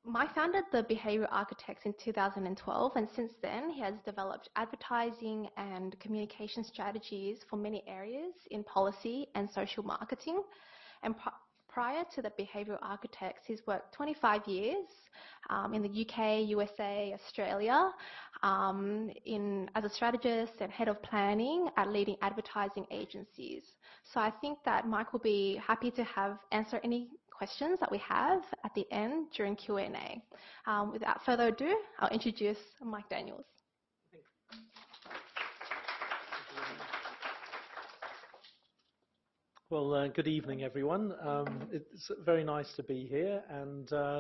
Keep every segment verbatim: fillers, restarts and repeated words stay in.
I founded the Behavioral Architects in two thousand twelve, and since then he has developed advertising and communication strategies for many areas in policy and social marketing. And pr- prior to the Behavioral Architects, he's worked twenty-five years um, in the U K, U S A, Australia, um, in as a strategist and head of planning at leading advertising agencies. So I think that Mike will be happy to have answer any questions that we have at the end during Q and A. Um, without further ado, I'll introduce Mike Daniels. Well, uh, good evening, everyone. Um, it's very nice to be here, and uh,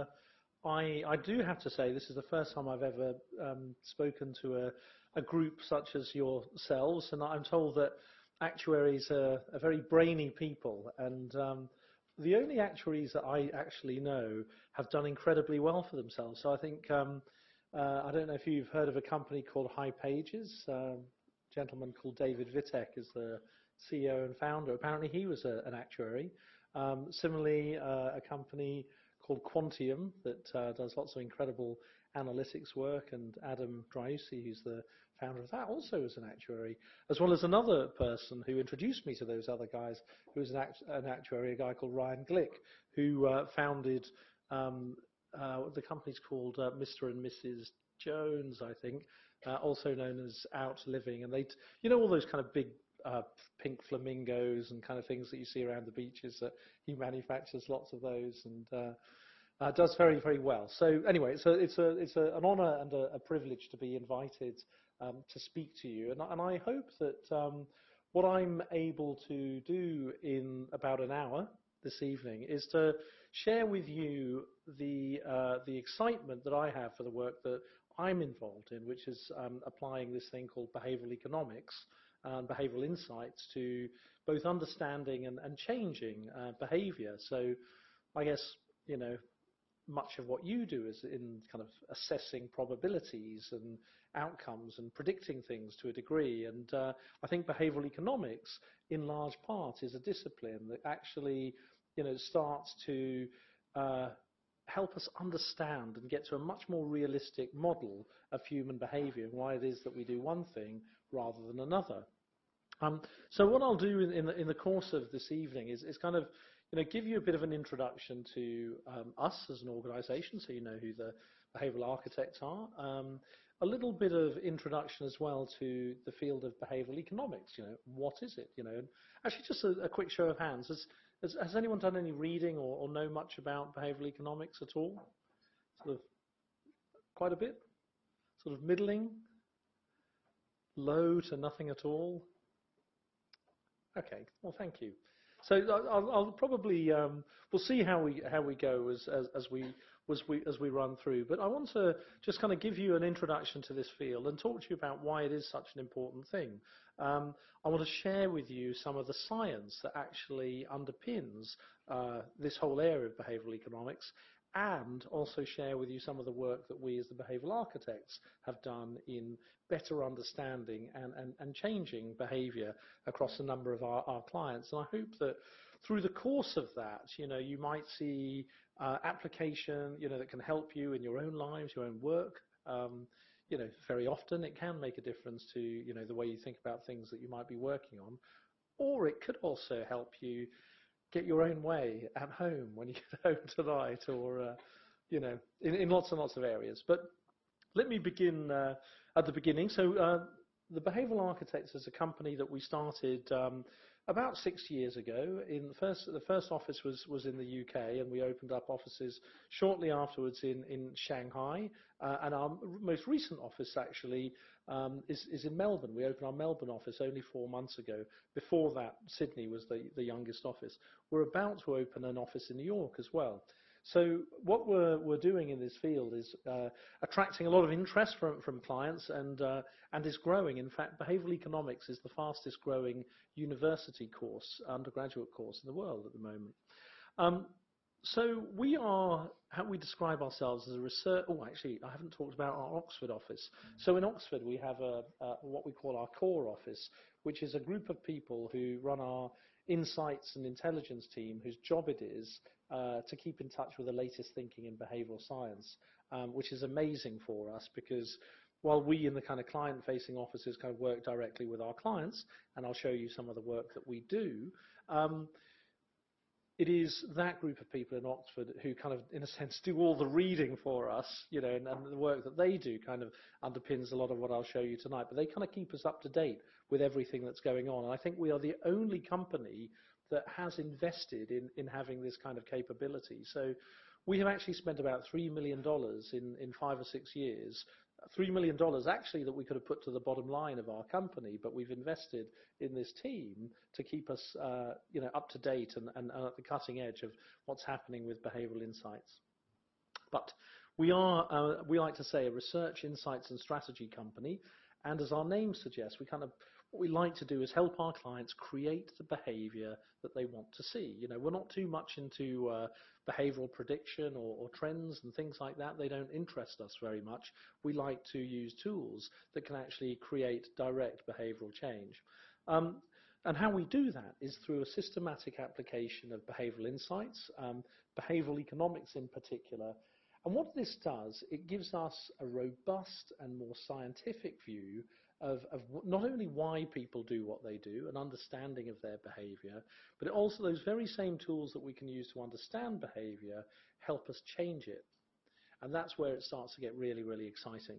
I, I do have to say this is the first time I've ever um, spoken to a, a group such as yourselves, and I'm told that actuaries are, are very brainy people, and um, the only actuaries that I actually know have done incredibly well for themselves. So I think, um, uh, I don't know if you've heard of a company called hipages. Uh, a gentleman called David Vitek is the C E O and founder. Apparently he was a, an actuary. Um, similarly, uh, a company called Quantium that uh, does lots of incredible analytics work, and Adam Driussi, who's the founder of that, also is an actuary, as well as another person who introduced me to those other guys, who was an, act an actuary, a guy called Ryan Glick, who uh, founded um, uh, the company's called uh, Mister and Missus Jones, I think, uh, also known as Outliving, and they, t you know, all those kind of big uh, pink flamingos and kind of things that you see around the beaches. That he manufactures lots of those, and uh, Uh, does very, very well. So anyway, it's, a, it's, a, it's a, an honour and a, a privilege to be invited um, to speak to you. And, and I hope that um, what I'm able to do in about an hour this evening is to share with you the, uh, the excitement that I have for the work that I'm involved in, which is um, applying this thing called behavioural economics and behavioural insights to both understanding and, and changing uh, behaviour. So I guess, you know, much of what you do is in kind of assessing probabilities and outcomes and predicting things to a degree. And uh, I think behavioral economics, in large part, is a discipline that actually, you know, starts to uh, help us understand and get to a much more realistic model of human behavior and why it is that we do one thing rather than another. Um, so what I'll do in, in, the, in the course of this evening is, is kind of, you know, give you a bit of an introduction to um, us as an organisation, so you know who the behavioural architects are. Um, a little bit of introduction as well to the field of behavioural economics. You know, what is it? You know, and actually, just a, a quick show of hands. Has, has, has anyone done any reading or, or know much about behavioural economics at all? Sort of quite a bit. Sort of middling, low to nothing at all. Okay, well, thank you. So I'll, I'll probably um, we'll see how we how we go as, as as we as we as we run through. But I want to just kind of give you an introduction to this field and talk to you about why it is such an important thing. Um, I want to share with you some of the science that actually underpins uh, this whole area of behavioural economics, and also share with you some of the work that we as the behavioural architects have done in better understanding and, and, and changing behaviour across a number of our, our clients. And I hope that through the course of that, you know, you might see uh, application, you know, that can help you in your own lives, your own work. Um, you know, very often it can make a difference to, you know, the way you think about things that you might be working on. Or it could also help you get your own way at home when you get home tonight, or, uh, you know, in, in lots and lots of areas. But let me begin uh, at the beginning. So uh, the Behavioural Architects is a company that we started um, about six years ago. In the first, the first office was, was in the U K, and we opened up offices shortly afterwards in, in Shanghai. Uh, and our most recent office actually um, is, is in Melbourne. We opened our Melbourne office only four months ago. Before that, Sydney was the, the youngest office. We're about to open an office in New York as well. So what we're, we're doing in this field is uh, attracting a lot of interest from, from clients, and, uh, and is growing. In fact, behavioural economics is the fastest growing university course, undergraduate course in the world at the moment. Um, so we are, how we describe ourselves as a research, oh actually I haven't talked about our Oxford office. So in Oxford we have a, a, what we call our core office, which is a group of people who run our insights and intelligence team whose job it is uh, to keep in touch with the latest thinking in behavioral science, um, which is amazing for us because while we in the kind of client-facing offices kind of work directly with our clients, and I'll show you some of the work that we do, um, it is that group of people in Oxford who kind of, in a sense, do all the reading for us, you know, and, and the work that they do kind of underpins a lot of what I'll show you tonight. But they kind of keep us up to date with everything that's going on. And I think we are the only company that has invested in, in having this kind of capability. So we have actually spent about three million dollars in, in five or six years. three million dollars actually that we could have put to the bottom line of our company, but we've invested in this team to keep us uh, you know, up to date and, and, and at the cutting edge of what's happening with behavioral insights. But we are, uh, we like to say, a research, insights and strategy company, and as our name suggests, we kind of what we like to do is help our clients create the behavior that they want to see. You know, we're not too much into uh, behavioral prediction or, or trends and things like that. They don't interest us very much. We like to use tools that can actually create direct behavioral change. Um, and how we do that is through a systematic application of behavioral insights, um, behavioral economics in particular. And what this does, it gives us a robust and more scientific view Of, of not only why people do what they do, an understanding of their behavior, but also those very same tools that we can use to understand behavior help us change it. And that's where it starts to get really, really exciting.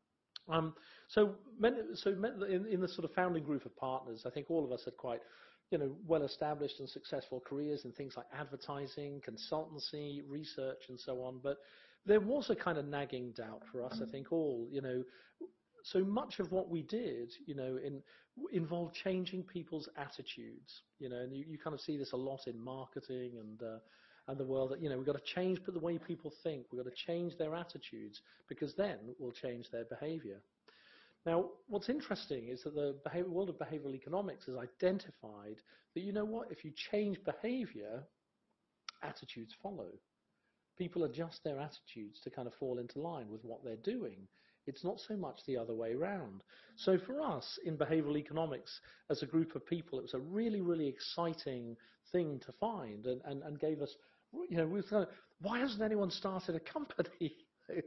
Um, so so in, in the sort of founding group of partners, I think all of us had quite you know, well-established and successful careers in things like advertising, consultancy, research, and so on. But there was a kind of nagging doubt for us, I think, all, you know, so much of what we did, you know, in, involved changing people's attitudes, you know, and you, you kind of see this a lot in marketing and uh, and the world that, you know, we've got to change the way people think. We've got to change their attitudes because then we'll change their behavior. Now, what's interesting is that the behavior, world of behavioral economics has identified that, you know what, if you change behavior, attitudes follow. People adjust their attitudes to kind of fall into line with what they're doing. It's not so much the other way around. So for us in behavioral economics, as a group of people, it was a really, really exciting thing to find and, and, and gave us, you know, we were kind of, why hasn't anyone started a company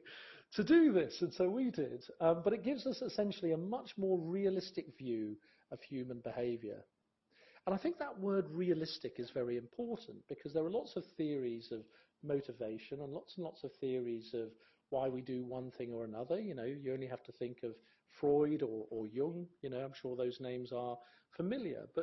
to do this? And so we did. Um, but it gives us essentially a much more realistic view of human behavior. And I think that word realistic is very important because there are lots of theories of motivation and lots and lots of theories of why we do one thing or another. You know, you only have to think of Freud or, or Jung. You know, I'm sure those names are familiar. But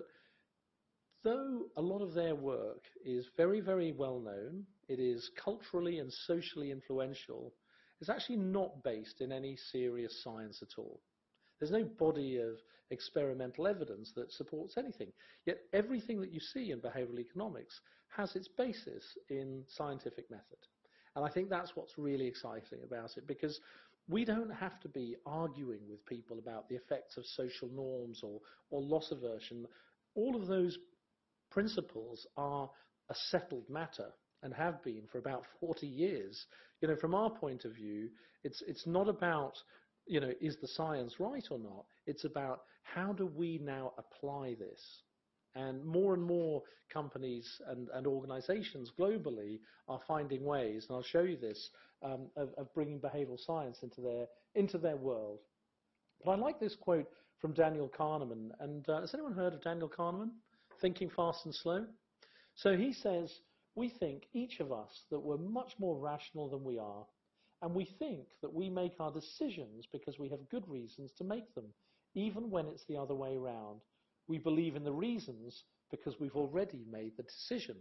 though a lot of their work is very, very well known, it is culturally and socially influential, it's actually not based in any serious science at all. There's no body of experimental evidence that supports anything. Yet everything that you see in behavioral economics has its basis in scientific method. And I think that's what's really exciting about it, because we don't have to be arguing with people about the effects of social norms or, or loss aversion. All of those principles are a settled matter and have been for about forty years. You know, from our point of view, it's, it's not about, you know, is the science right or not? It's about how do we now apply this? And more and more companies and, and organizations globally are finding ways, and I'll show you this, um, of, of bringing behavioral science into their, into their world. But I like this quote from Daniel Kahneman. And uh, has anyone heard of Daniel Kahneman? Thinking Fast and Slow? So he says, we think, each of us, that we're much more rational than we are. And we think that we make our decisions because we have good reasons to make them, even when it's the other way around. We believe in the reasons because we've already made the decision.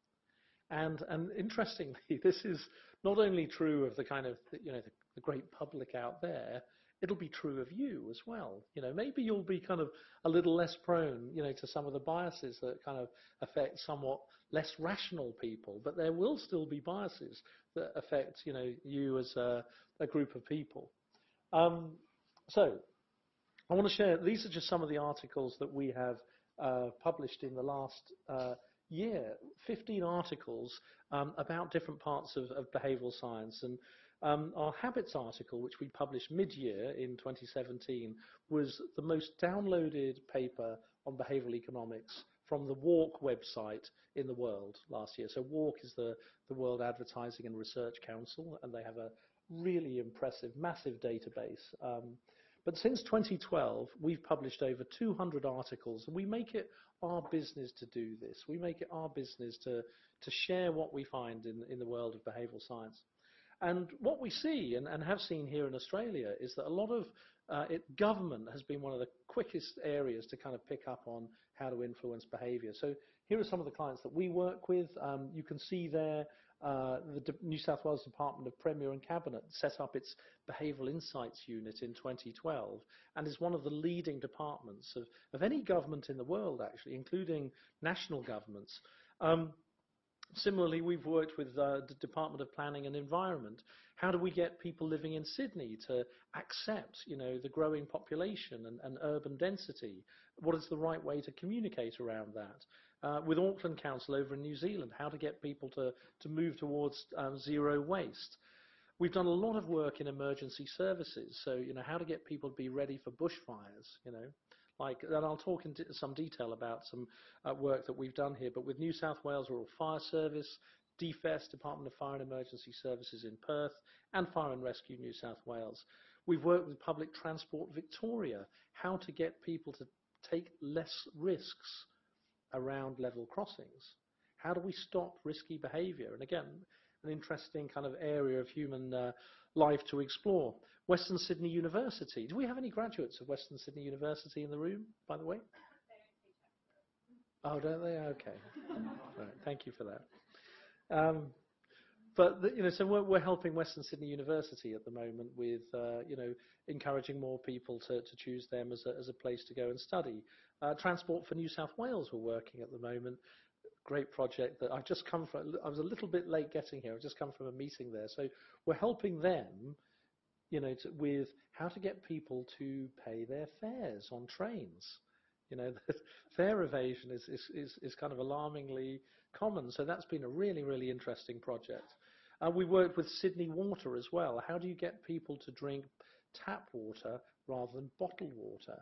And, and interestingly, this is not only true of the kind of, you know, the, the great public out there, it'll be true of you as well. You know, maybe you'll be kind of a little less prone, you know, to some of the biases that kind of affect somewhat less rational people, but there will still be biases that affect, you know, you as a, a group of people. Um, so, I want to share, these are just some of the articles that we have uh, published in the last uh, year, fifteen articles um, about different parts of, of behavioral science. And um, our Habits article, which we published mid-year in twenty seventeen, was the most downloaded paper on behavioral economics from the WARC website in the world last year. So WARC is the, the World Advertising and Research Council, and they have a really impressive, massive database. Um, but since twenty twelve, we've published over two hundred articles, and we make it our business to do this. We make it our business to, to share what we find in, in the world of behavioural science. And what we see, and, and have seen here in Australia, is that a lot of uh, it, government has been one of the quickest areas to kind of pick up on how to influence behaviour. So here are some of the clients that we work with. Um, you can see there uh, the De New South Wales Department of Premier and Cabinet set up its Behavioural Insights Unit in twenty twelve and is one of the leading departments of, of any government in the world, actually, including national governments. Um, Similarly, we've worked with uh, the Department of Planning and Environment. How do we get people living in Sydney to accept, you know, the growing population and, and urban density? What is the right way to communicate around that? Uh, with Auckland Council over in New Zealand, how to get people to, to move towards um, zero waste. We've done a lot of work in emergency services. So, you know, how to get people to be ready for bushfires, you know. Like, and I'll talk in some detail about some uh, work that we've done here, but with New South Wales Rural Fire Service, D F E S, Department of Fire and Emergency Services in Perth, and Fire and Rescue New South Wales. We've worked with Public Transport Victoria, how to get people to take less risks around level crossings. How do we stop risky behaviour? And again, an interesting kind of area of human uh, life to explore. Western Sydney University. Do we have any graduates of Western Sydney University in the room, by the way? Oh, don't they? Okay. Right, thank you for that. Um, but the, you know, so we're, we're helping Western Sydney University at the moment with uh, you know, encouraging more people to, to choose them as a, as a place to go and study. Uh, Transport for New South Wales we're working at the moment. Great project that I've just come from. I was a little bit late getting here. I've just come from a meeting there. So we're helping them, you know, to, with how to get people to pay their fares on trains. You know, fare evasion is, is, is, is kind of alarmingly common. So that's been a really, really interesting project. Uh, we worked with Sydney Water as well. How do you get people to drink tap water rather than bottled water?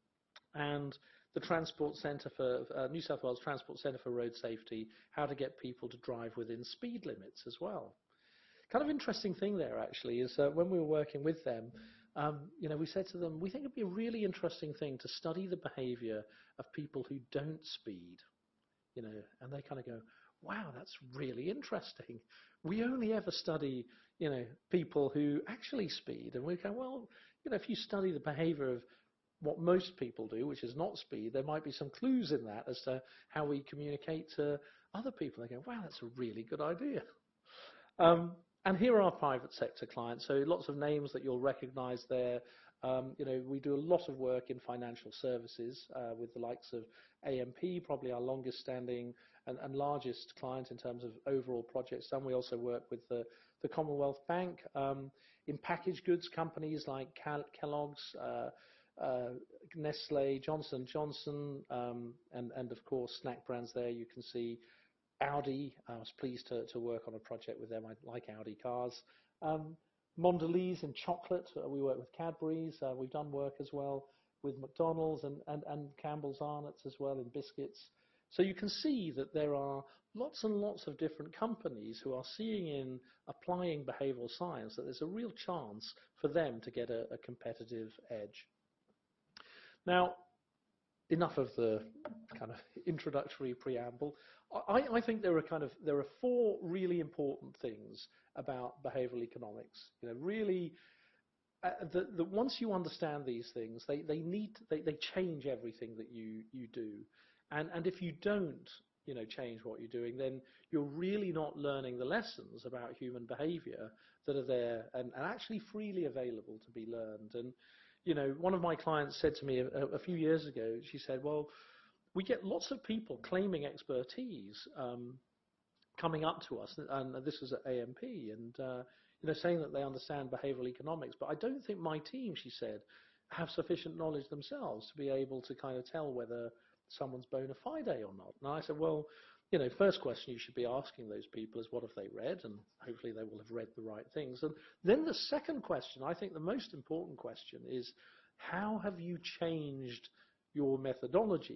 And the Transport Centre for uh, New South Wales Transport Centre for Road Safety, how to get people to drive within speed limits as well. Kind of interesting thing there actually is uh, when we were working with them, um, you know, we said to them, we think it'd be a really interesting thing to study the behaviour of people who don't speed, you know, and they kind of go, wow, that's really interesting. We only ever study, you know, people who actually speed, and we go, well, you know, if you study the behaviour of what most people do, which is not speed, there might be some clues in that as to how we communicate to other people. They go, wow, that's a really good idea. Um, and here are our private sector clients. So lots of names that you'll recognize there. Um, you know, we do a lot of work in financial services uh, with the likes of A M P, probably our longest standing and, and largest client in terms of overall projects done. We also work with the, the Commonwealth Bank. Um, in packaged goods, companies like Cal Kellogg's, uh, Uh, Nestle, Johnson and Johnson, um, and, and of course snack brands there. You can see Audi. I was pleased to, to work on a project with them. I like Audi cars. Um, Mondelez in chocolate. Uh, we work with Cadbury's. Uh, we've done work as well with McDonald's and, and, and Campbell's Arnott's as well in biscuits. So you can see that there are lots and lots of different companies who are seeing in applying behavioral science that there's a real chance for them to get a, a competitive edge. Now, enough of the kind of introductory preamble. I, I think there are kind of there are four really important things about behavioral economics. You know, really, uh, the, the, once you understand these things, they they need they, they change everything that you you do, and and if you don't, you know, change what you're doing, then you're really not learning the lessons about human behavior that are there and, and actually freely available to be learned. And you know, one of my clients said to me a, a few years ago, she said, well, we get lots of people claiming expertise um, coming up to us, and this was at A M P, and, uh, you know, saying that they understand behavioral economics, but I don't think my team, she said, have sufficient knowledge themselves to be able to kind of tell whether someone's bona fide or not. And I said, well, you know, first question you should be asking those people is what have they read, and hopefully they will have read the right things. And then the second question, I think the most important question, is how have you changed your methodology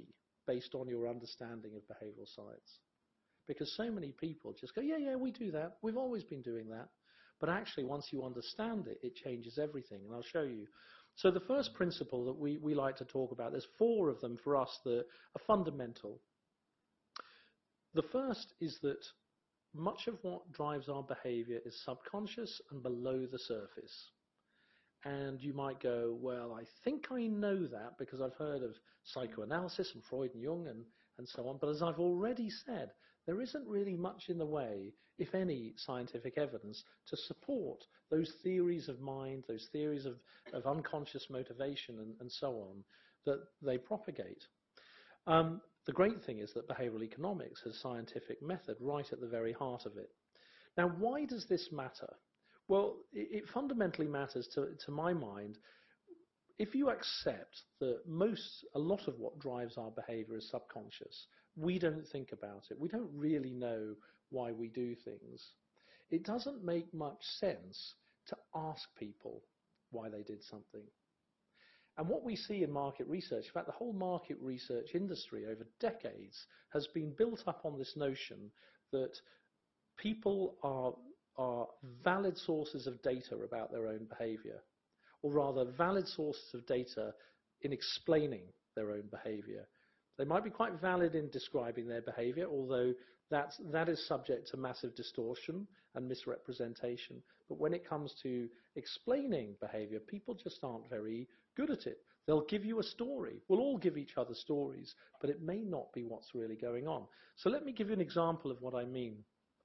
based on your understanding of behavioral science. Because so many people just go, yeah, yeah, we do that. We've always been doing that. But actually, once you understand it, it changes everything. And I'll show you. So the first principle that we, we like to talk about, there's four of them for us that are fundamental. The first is that much of what drives our behavior is subconscious and below the surface. And you might go, well, I think I know that because I've heard of psychoanalysis and Freud and Jung and, and so on. But as I've already said, there isn't really much in the way, if any, scientific evidence to support those theories of mind, those theories of, of unconscious motivation and, and so on, that they propagate. Um, the great thing is that behavioral economics has scientific method right at the very heart of it. Now, why does this matter? Well, it, it fundamentally matters to, to my mind. If you accept that most, a lot of what drives our behavior is subconscious, we don't think about it. We don't really know why we do things. It doesn't make much sense to ask people why they did something. And what we see in market research, in fact, the whole market research industry over decades has been built up on this notion that people are, are valid sources of data about their own behavior, or rather valid sources of data in explaining their own behavior. They might be quite valid in describing their behavior, although that's, that is subject to massive distortion and misrepresentation. But when it comes to explaining behavior, people just aren't very good at it. They'll give you a story. We'll all give each other stories, but it may not be what's really going on. So let me give you an example of what I mean.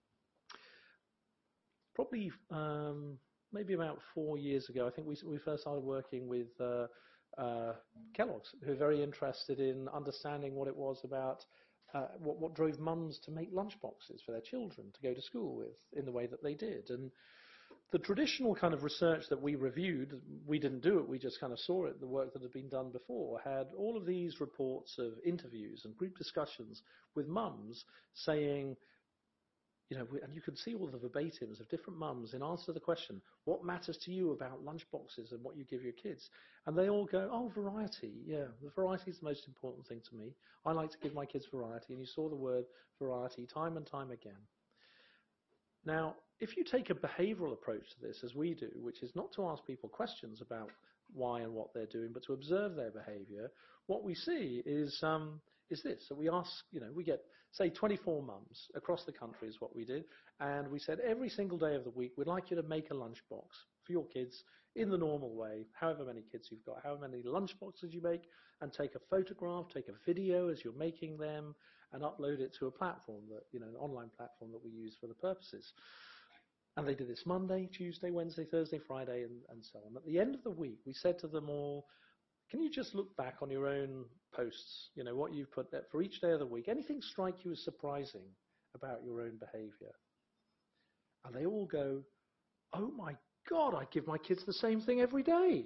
Probably um, maybe about four years ago, I think we, we first started working with uh, uh, Kellogg's, who are very interested in understanding what it was about uh, what, what drove mums to make lunchboxes for their children to go to school with in the way that they did. And the traditional kind of research that we reviewed, we didn't do it, we just kind of saw it, the work that had been done before, had all of these reports of interviews and group discussions with mums saying, you know, and you could see all the verbatims of different mums in answer to the question, what matters to you about lunchboxes and what you give your kids? And they all go, oh, variety. Yeah, the variety is the most important thing to me. I like to give my kids variety. And you saw the word variety time and time again. Now, if you take a behavioral approach to this, as we do, which is not to ask people questions about why and what they're doing, but to observe their behavior, what we see is um, is this. So we ask, you know, we get, say, twenty-four mums across the country is what we did, and we said every single day of the week, we'd like you to make a lunchbox for your kids in the normal way, however many kids you've got, however many lunchboxes you make, and take a photograph, take a video as you're making them, and upload it to a platform, that, you know, an online platform that we use for the purposes. And they did this Monday, Tuesday, Wednesday, Thursday, Friday, and, and so on. At the end of the week, we said to them all, can you just look back on your own posts, you know, what you've put there for each day of the week? Anything strike you as surprising about your own behavior? And they all go, oh my God, I give my kids the same thing every day.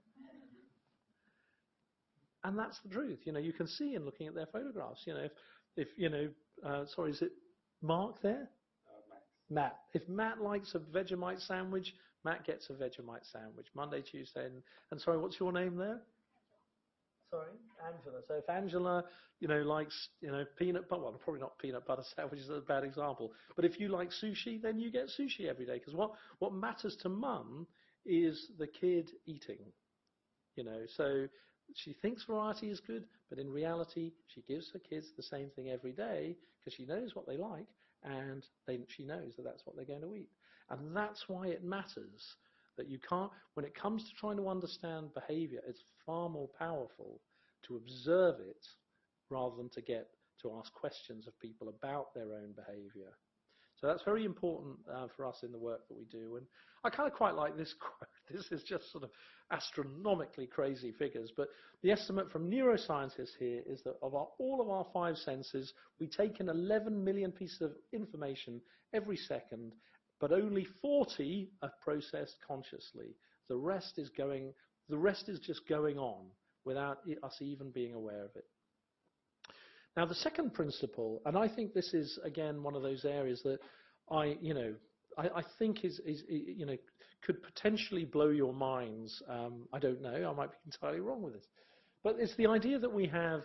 And that's the truth. You know, you can see in looking at their photographs, you know, if, if you know, uh, sorry, is it Mark there? Matt. If Matt likes a Vegemite sandwich, Matt gets a Vegemite sandwich Monday, Tuesday, and, and sorry, what's your name there? Sorry, Angela. So if Angela, you know, likes, you know, peanut butter, well, probably not peanut butter sandwiches, is a bad example, but if you like sushi, then you get sushi every day, because what, what matters to mum is the kid eating, you know, so she thinks variety is good, but in reality, she gives her kids the same thing every day because she knows what they like, and they, she knows that that's what they're going to eat. And that's why it matters that you can't, when it comes to trying to understand behavior, it's far more powerful to observe it rather than to get to ask questions of people about their own behavior. So that's very important uh, for us in the work that we do. And I kind of quite like this quote. This is just sort of astronomically crazy figures, but the estimate from neuroscientists here is that of our, all of our five senses, we take in eleven million pieces of information every second, but only forty are processed consciously. The rest is going, the rest is just going on without us even being aware of it. Now, the second principle, and I think this is, again, one of those areas that I, you know, I, I think is, is, you know, could potentially blow your minds. Um, I don't know. I might be entirely wrong with this. But it's the idea that we have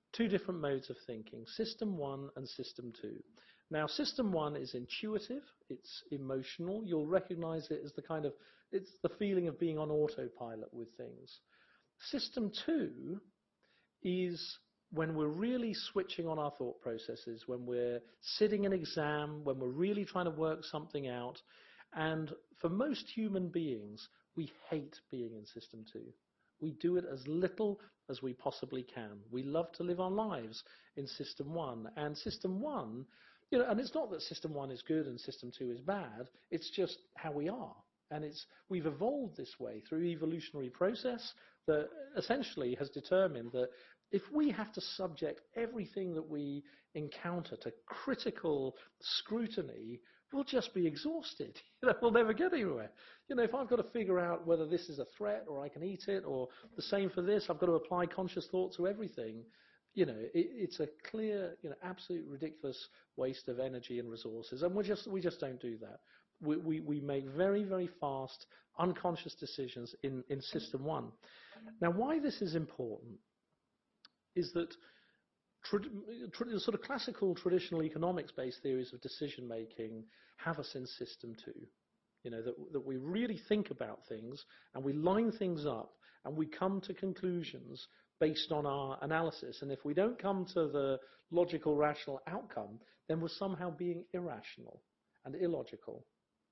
two different modes of thinking, system one and system two. Now, system one is intuitive, it's emotional. You'll recognize it as the kind of, it's the feeling of being on autopilot with things. System two is when we're really switching on our thought processes, when we're sitting an exam, when we're really trying to work something out. And for most human beings, we hate being in system two. We do it as little as we possibly can. We love to live our lives in system one. And system one, you know, and it's not that system one is good and system two is bad. It's just how we are. And it's, we've evolved this way through evolutionary process that essentially has determined that if we have to subject everything that we encounter to critical scrutiny, we'll just be exhausted. You know, we'll never get anywhere. You know, if I've got to figure out whether this is a threat or I can eat it, or the same for this, I've got to apply conscious thought to everything. You know, it, it's a clear, you know, absolute ridiculous waste of energy and resources, and we just we just don't do that. We we, we make very very fast, unconscious decisions in in system one. Now, why this is important is that tra- tra- sort of classical, traditional economics-based theories of decision-making have us in system two. You know, that, that we really think about things and we line things up and we come to conclusions based on our analysis. And if we don't come to the logical, rational outcome, then we're somehow being irrational and illogical.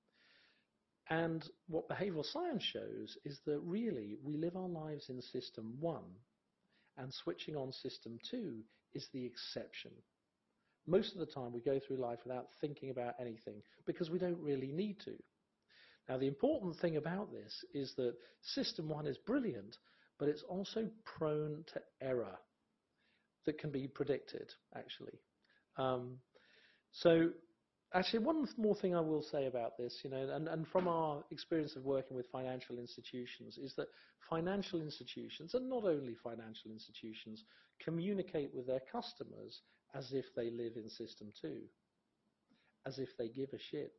And what behavioral science shows is that really we live our lives in system one, and switching on system two is the exception. Most of the time we go through life without thinking about anything because we don't really need to. Now, the important thing about this is that system one is brilliant, but it's also prone to error that can be predicted, actually. Um, so actually, one more thing I will say about this, you know, and, and from our experience of working with financial institutions, is that financial institutions, and not only financial institutions, communicate with their customers as if they live in system two, as if they give a shit.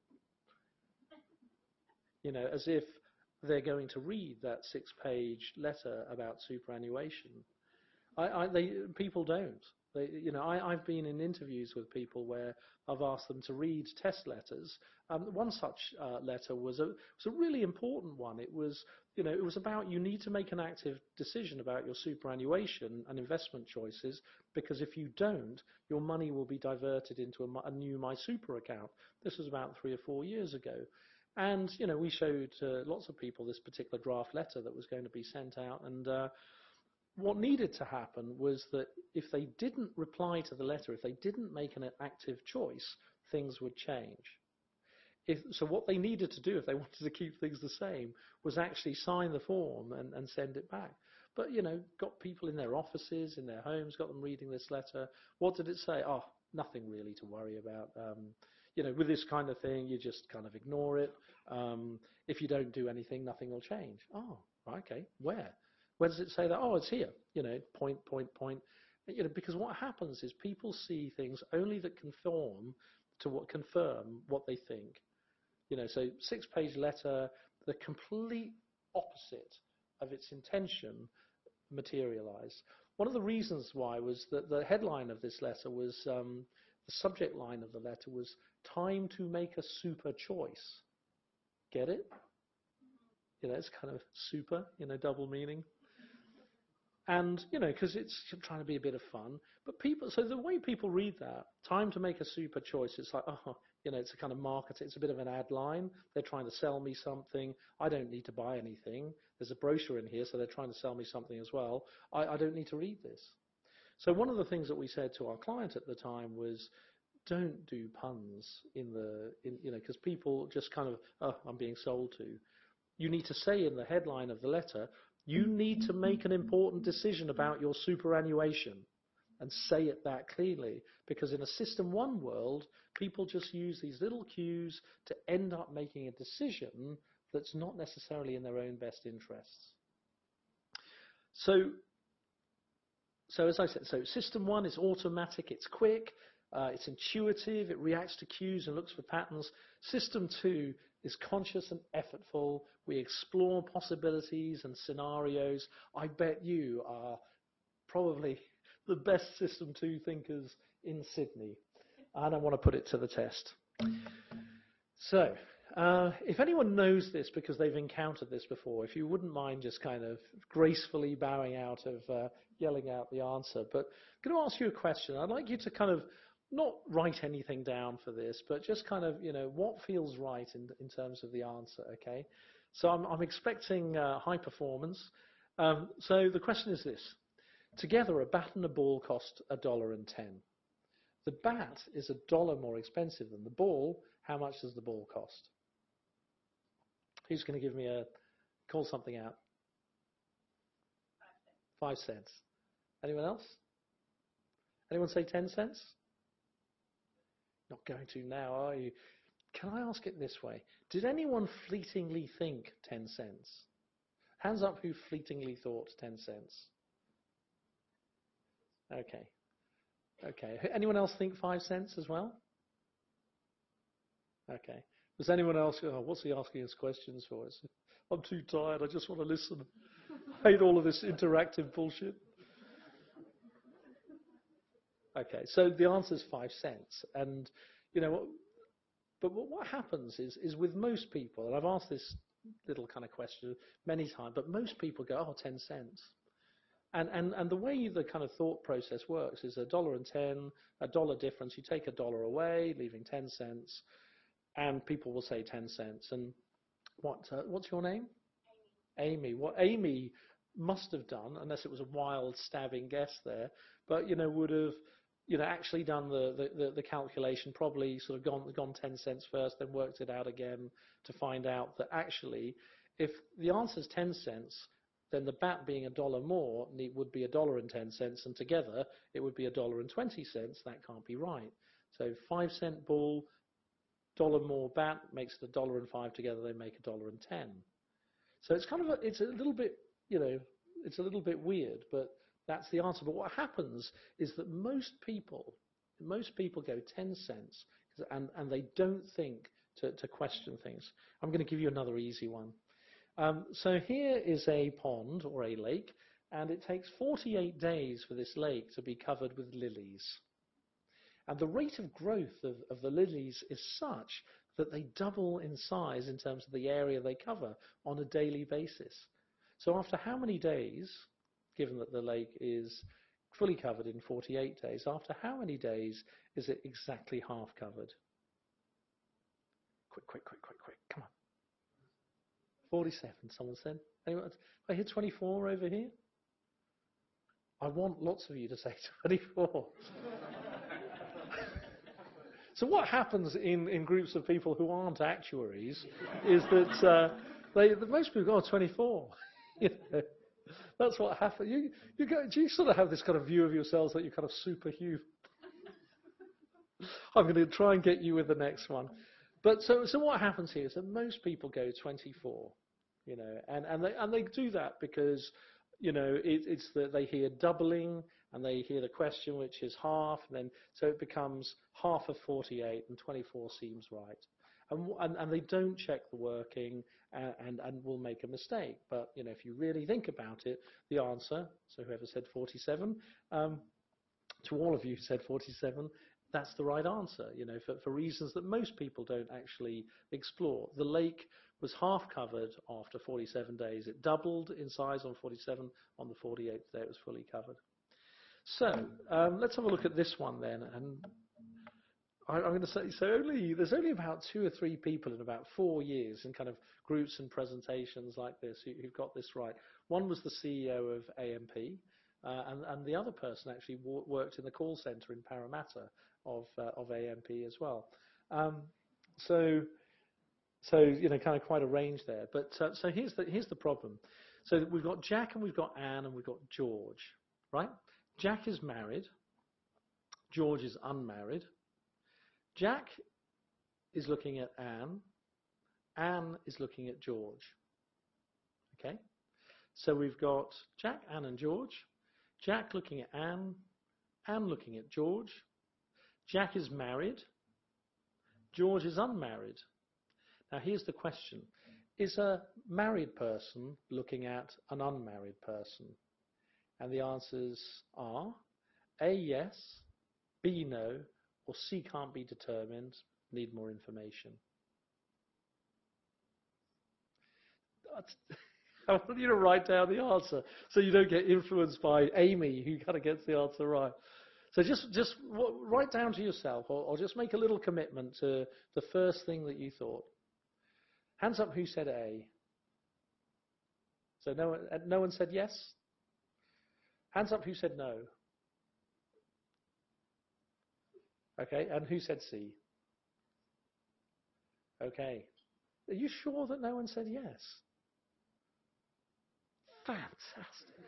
You know, as if they're going to read that six-page letter about superannuation. I, I, they, people don't. They, you know, I, I've been in interviews with people where I've asked them to read test letters. Um, one such uh, letter was a, was a really important one. It was, you know, it was about you need to make an active decision about your superannuation and investment choices, because if you don't, your money will be diverted into a, a new MySuper account. This was about three or four years ago. And, you know, we showed uh, lots of people this particular draft letter that was going to be sent out. And uh, what needed to happen was that if they didn't reply to the letter, if they didn't make an active choice, things would change. If, so what they needed to do, if they wanted to keep things the same, was actually sign the form and, and send it back. But, you know, got people in their offices, in their homes, got them reading this letter. What did it say? Oh, nothing really to worry about. Um, You know, with this kind of thing, you just kind of ignore it. Um, if you don't do anything, nothing will change. Oh, okay. Where? Where does it say that? Oh, it's here. You know, point, point, point. You know, because what happens is people see things only that conform to what confirm what they think. You know, so six-page letter, the complete opposite of its intention materialized. One of the reasons why was that the headline of this letter was. Um, The subject line of the letter was "Time to make a super choice." Get it? You know, it's kind of super, you know, double meaning. And, you know, because it's trying to be a bit of fun. But people, so the way people read that, time to make a super choice, it's like, oh, you know, it's a kind of marketing, it's a bit of an ad line. They're trying to sell me something. I don't need to buy anything. There's a brochure in here, so they're trying to sell me something as well. I, I don't need to read this. So one of the things that we said to our client at the time was, don't do puns in the, in, you know, because people just kind of, oh, I'm being sold to. You need to say in the headline of the letter, you need to make an important decision about your superannuation, and say it that clearly, because in a system one world, people just use these little cues to end up making a decision that's not necessarily in their own best interests. So, So as I said, so system one is automatic, it's quick, uh, it's intuitive, it reacts to cues and looks for patterns. System two is conscious and effortful. We explore possibilities and scenarios. I bet you are probably the best System two thinkers in Sydney. I don't want to put it to the test. So, uh, if anyone knows this because they've encountered this before, if you wouldn't mind just kind of gracefully bowing out of uh, yelling out the answer. But I'm going to ask you a question. I'd like you to kind of not write anything down for this, but just kind of, you know, what feels right in, in terms of the answer, okay? So I'm, I'm expecting uh, high performance. Um, so the question is this. Together, a bat and a ball cost a dollar and ten. The bat is a dollar more expensive than the ball. How much does the ball cost? Who's going to give me a, call something out? Five cents. Anyone else? Anyone say ten cents? Not going to now, are you? Can I ask it this way? Did anyone fleetingly think ten cents? Hands up who fleetingly thought ten cents. Okay. Okay. Anyone else think five cents as well? Okay. Does anyone else, oh, what's he asking us questions for? It's, I'm too tired, I just want to listen. I hate all of this interactive bullshit. Okay, so the answer is five cents. And, you know, but what happens is, is with most people, and I've asked this little kind of question many times, but most people go, oh, ten cents. And, and, and the way the kind of thought process works is a dollar and ten, a dollar difference. You take a dollar away, leaving ten cents, and people will say ten cents. And what, uh, what's your name? Amy. Amy. What Amy must have done, unless it was a wild stabbing guess there, but, you know, would have, you know, actually done the, the, the calculation, probably sort of gone, gone ten cents first, then worked it out again to find out that actually, if the answer is ten cents, then the bat being a dollar more would be a dollar and ten cents, and together it would be a dollar and twenty cents. That can't be right. So five cent ball, dollar more bat makes it a dollar and five. Together they make a dollar and ten. So it's kind of a, it's a little bit, you know, it's a little bit weird, but that's the answer. But what happens is that most people, most people go ten cents, and and they don't think to to question things. I'm going to give you another easy one. Um, so here is a pond or a lake, and it takes forty-eight days for this lake to be covered with lilies. And the rate of growth of, of the lilies is such that they double in size in terms of the area they cover on a daily basis. So after how many days, given that the lake is fully covered in forty-eight days, after how many days is it exactly half covered? Quick, quick, quick, quick, quick, come on. forty-seven, someone said. Anyone? I hear twenty-four over here. I want lots of you to say twenty-four. So what happens in, in groups of people who aren't actuaries is that uh, they, the, most people go, oh, twenty-four. You know, that's what happens. You, you, go, you sort of have this kind of view of yourselves that you're kind of superhuman. I'm going to try and get you with the next one. But so, so what happens here is that most people go twenty-four, you know, and, and, they, and they do that because, you know, it, it's that they hear doubling and they hear the question, which is half, and then so it becomes half of forty-eight, and twenty-four seems right. And, and, and they don't check the working and, and, and will make a mistake. But, you know, if you really think about it, the answer, so whoever said forty-seven, um, to all of you who said forty-seven, that's the right answer, you know, for, for reasons that most people don't actually explore. The lake was half covered after forty-seven days. It doubled in size on forty-seven. On the forty-eighth day, it was fully covered. So um, let's have a look at this one then. And I, I'm going to say, so only there's only about two or three people in about four years in kind of groups and presentations like this who, who've got this right. One was the C E O of A M P, uh, and, and the other person actually w worked in the call center in Parramatta of uh, of A M P as well. Um, so. So, you know, kind of quite a range there. But uh, so here's the, here's the problem. So we've got Jack and we've got Anne and we've got George, right? Jack is married. George is unmarried. Jack is looking at Anne. Anne is looking at George. Okay? So we've got Jack, Anne and George. Jack looking at Anne. Anne looking at George. Jack is married. George is unmarried. Now, here's the question. Is a married person looking at an unmarried person? And the answers are A, yes, B, no, or C, can't be determined, need more information. That's I want you to write down the answer so you don't get influenced by Amy, who kind of gets the answer right. So just just write down to yourself, or, or just make a little commitment to the first thing that you thought. Hands up who said A. So no one, no one said yes? Hands up who said no. Okay, and who said C? Okay. Are you sure that no one said yes? Fantastic.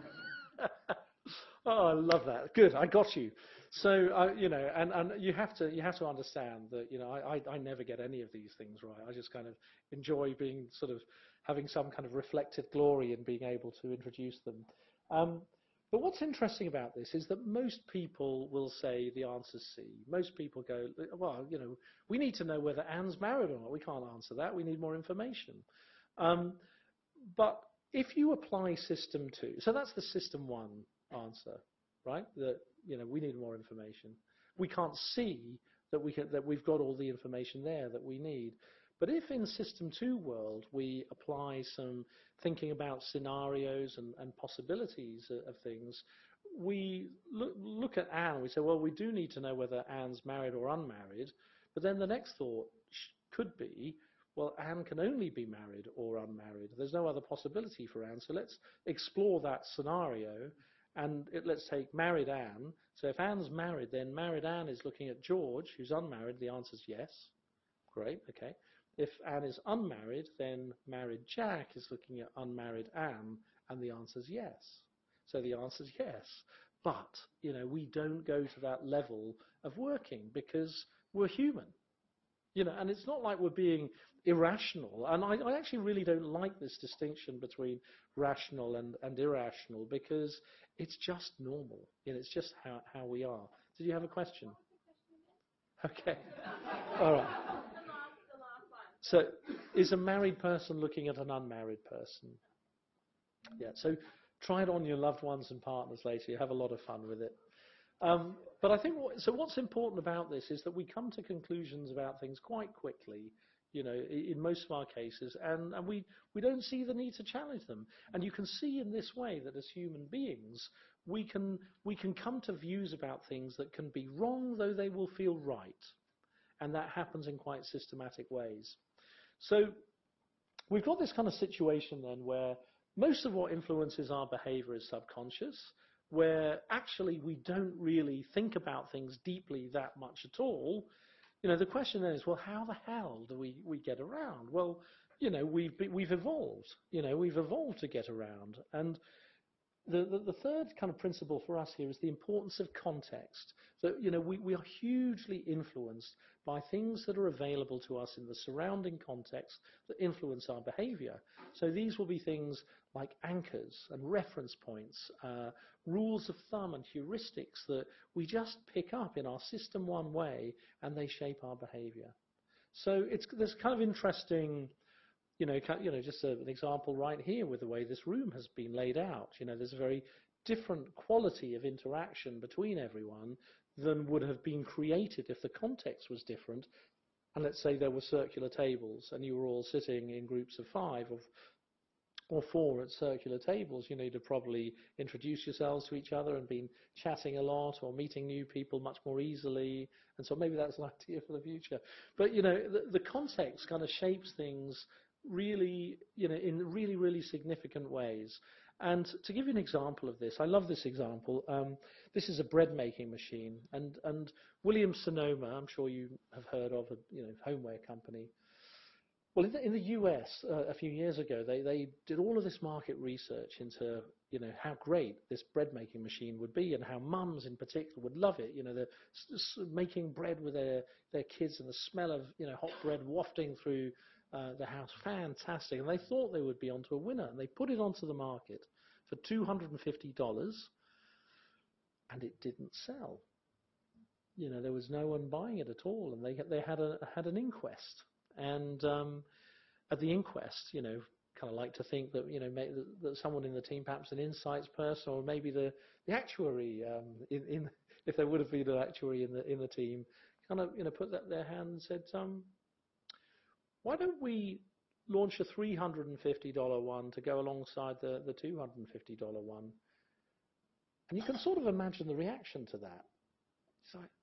Oh, I love that. Good, I got you. So, uh, you know, and, and you have to you have to understand that, you know, I, I, I never get any of these things right. I just kind of enjoy being sort of having some kind of reflected glory in being able to introduce them. Um, but what's interesting about this is that most people will say the answer's C. Most people go, well, you know, we need to know whether Anne's married or not. We can't answer that. We need more information. Um, but if you apply system two, so that's the system one answer, right? That, you know, we need more information. We can't see that we can, that we've got all the information there that we need. But if in system two world we apply some thinking about scenarios and, and possibilities of, of things, we look, look at Anne, we say, well, we do need to know whether Anne's married or unmarried. But then the next thought could be, well, Anne can only be married or unmarried. There's no other possibility for Anne. So let's explore that scenario. And it, let's take married Anne. So if Anne's married, then married Anne is looking at George, who's unmarried. The answer's yes. Great, okay. If Anne is unmarried, then married Jack is looking at unmarried Anne, and the answer's yes. So the answer's yes. But, you know, we don't go to that level of working because we're human. You know, and it's not like we're being irrational. And I, I actually really don't like this distinction between rational and, and irrational, because it's just normal. You know, it's just how, how we are. Did you have a question? Okay. All right. So is a married person looking at an unmarried person? Yeah. So try it on your loved ones and partners later. You have a lot of fun with it. Um, but I think, what, so what's important about this is that we come to conclusions about things quite quickly, you know, in most of our cases, and, and we, we don't see the need to challenge them. And you can see in this way that as human beings, we can, we can come to views about things that can be wrong, though they will feel right. And that happens in quite systematic ways. So we've got this kind of situation then where most of what influences our behavior is subconscious, where actually we don't really think about things deeply that much at all. You know, the question then is, well, how the hell do we, we get around? Well, you know, we've, we've evolved. You know, we've evolved to get around. And the, the, the third kind of principle for us here is the importance of context. So, you know, we, we are hugely influenced by things that are available to us in the surrounding context that influence our behavior. So these will be things like anchors and reference points, uh, rules of thumb and heuristics that we just pick up in our system one way, and they shape our behavior. So it's, there's kind of interesting, you know, you know, just a, an example right here with the way this room has been laid out. You know, there's a very different quality of interaction between everyone than would have been created if the context was different. And let's say there were circular tables and you were all sitting in groups of five or, or four at circular tables. You know, you'd have probably introduced yourselves to each other and been chatting a lot, or meeting new people much more easily. And so maybe that's an idea for the future. But, you know, the, the context kind of shapes things really, you know, in really, really significant ways. And to give you an example of this, I love this example. Um, this is a bread making machine, and and Williams Sonoma, I'm sure you have heard of, a you know homeware company. Well, in the, in the U S uh, a few years ago, they they did all of this market research into you know how great this bread making machine would be, and how mums in particular would love it. You know, the s- s- making bread with their their kids, and the smell of you know hot bread wafting through Uh, the house, fantastic. And they thought they would be onto a winner, and they put it onto the market for two hundred fifty dollars, and it didn't sell. You know, there was no one buying it at all, and they they had a had an inquest, and um, at the inquest, you know, kind of like to think that, you know, may, that, that someone in the team, perhaps an insights person, or maybe the, the actuary, um, in, in if there would have been an actuary in the in the team, kind of, you know, put that their hand and said, um, why don't we launch a three hundred fifty dollar one to go alongside the, the two hundred fifty dollar one? And you can sort of imagine the reaction to that. It's like,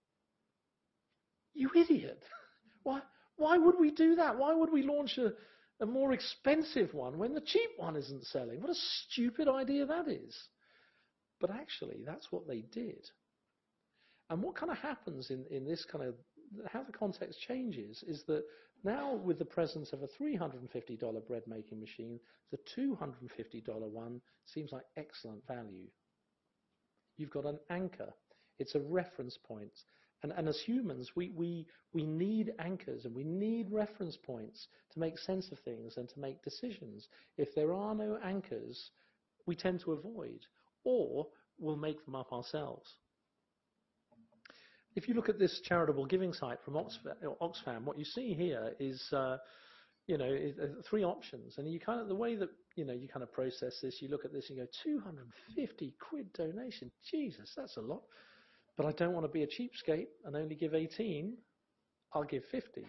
you idiot. Why, why would we do that? Why would we launch a, a more expensive one when the cheap one isn't selling? What a stupid idea that is. But actually, that's what they did. And what kind of happens in, in this kind of, how the context changes is that now with the presence of a three hundred fifty dollar bread making machine, the two hundred fifty dollar one seems like excellent value. You've got an anchor. It's a reference point. And, and as humans, we, we, we need anchors and we need reference points to make sense of things and to make decisions. If there are no anchors, we tend to avoid, or we'll make them up ourselves. If you look at this charitable giving site from Oxfam, what you see here is, uh, you know, is, uh, three options. And you kind of, the way that, you know, you kind of process this, you look at this and you go, two hundred fifty quid donation. Jesus, that's a lot. But I don't want to be a cheapskate and only give eighteen. I'll give fifty.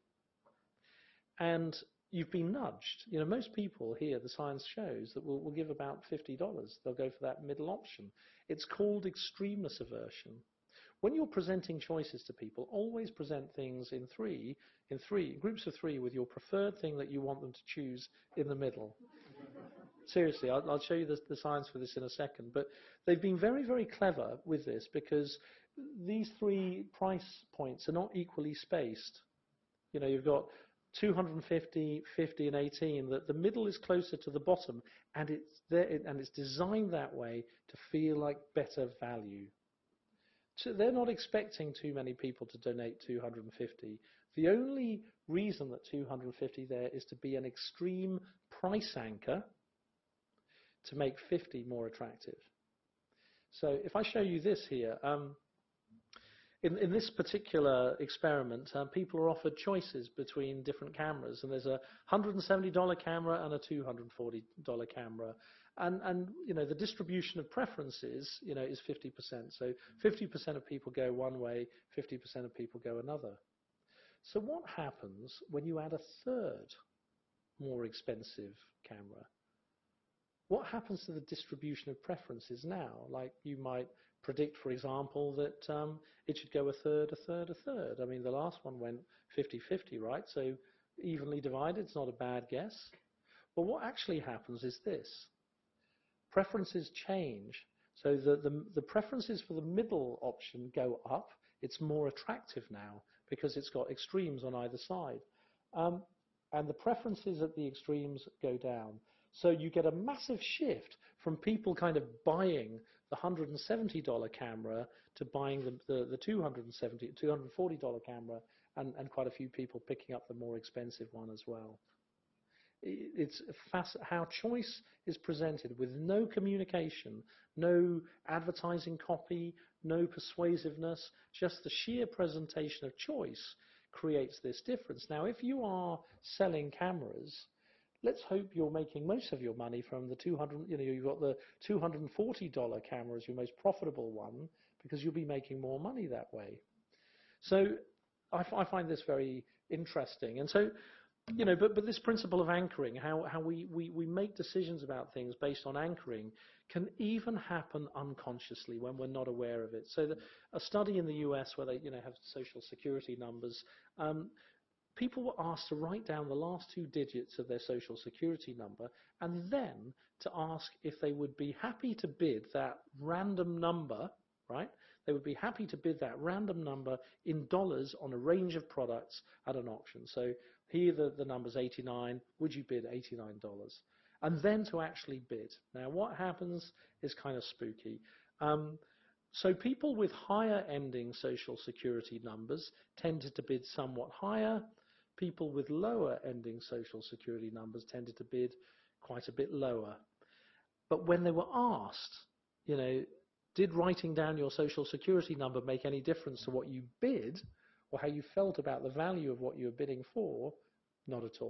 And you've been nudged. You know, most people here, the science shows, that will, will give about fifty dollars. They'll go for that middle option. It's called extremeness aversion. When you're presenting choices to people, always present things in three, in three groups of three, with your preferred thing that you want them to choose in the middle. Seriously, I'll, I'll show you the, the science for this in a second. But they've been very, very clever with this, because these three price points are not equally spaced. You know, you've got two hundred fifty, fifty, and eighteen. The, the middle is closer to the bottom, and it's there, and it's designed that way to feel like better value. So they're not expecting too many people to donate two hundred fifty. The only reason that two hundred fifty there is to be an extreme price anchor to make fifty more attractive. So if I show you this here, um, in, in this particular experiment, um, people are offered choices between different cameras, and there's a one hundred seventy dollar camera and a two hundred forty dollar camera. And, and, you know, the distribution of preferences, you know, is fifty percent. So fifty percent of people go one way, fifty percent of people go another. So what happens when you add a third more expensive camera? What happens to the distribution of preferences now? Like, you might predict, for example, that um, it should go a third, a third, a third. I mean, the last one went fifty fifty, right? So evenly divided, it's not a bad guess. But what actually happens is this. Preferences change. So the, the, the preferences for the middle option go up. It's more attractive now because it's got extremes on either side. Um, and the preferences at the extremes go down. So you get a massive shift from people kind of buying the one hundred seventy dollar camera to buying the, the, the two hundred seventy, two hundred forty dollar camera, and, and quite a few people picking up the more expensive one as well. It's fast how choice is presented with no communication, no advertising copy, no persuasiveness, just the sheer presentation of choice creates this difference. Now, if you are selling cameras, let's hope you're making most of your money from the two hundred, you know, you've got the two hundred forty dollar camera as your most profitable one, because you'll be making more money that way. So I, I find this very interesting. And so, you know, but, but this principle of anchoring, how, how we, we, we make decisions about things based on anchoring, can even happen unconsciously when we're not aware of it. So the, a study in the U S where they, you know, have social security numbers, um, people were asked to write down the last two digits of their social security number and then to ask if they would be happy to bid that random number, right? They would be happy to bid that random number in dollars on a range of products at an auction. So here the, the number's eighty-nine, would you bid eighty-nine dollars? And then to actually bid. Now what happens is kind of spooky. Um, so people with higher ending social security numbers tended to bid somewhat higher. People with lower ending social security numbers tended to bid quite a bit lower. But when they were asked, you know, did writing down your social security number make any difference to what you bid or how you felt about the value of what you were bidding for? Not at all.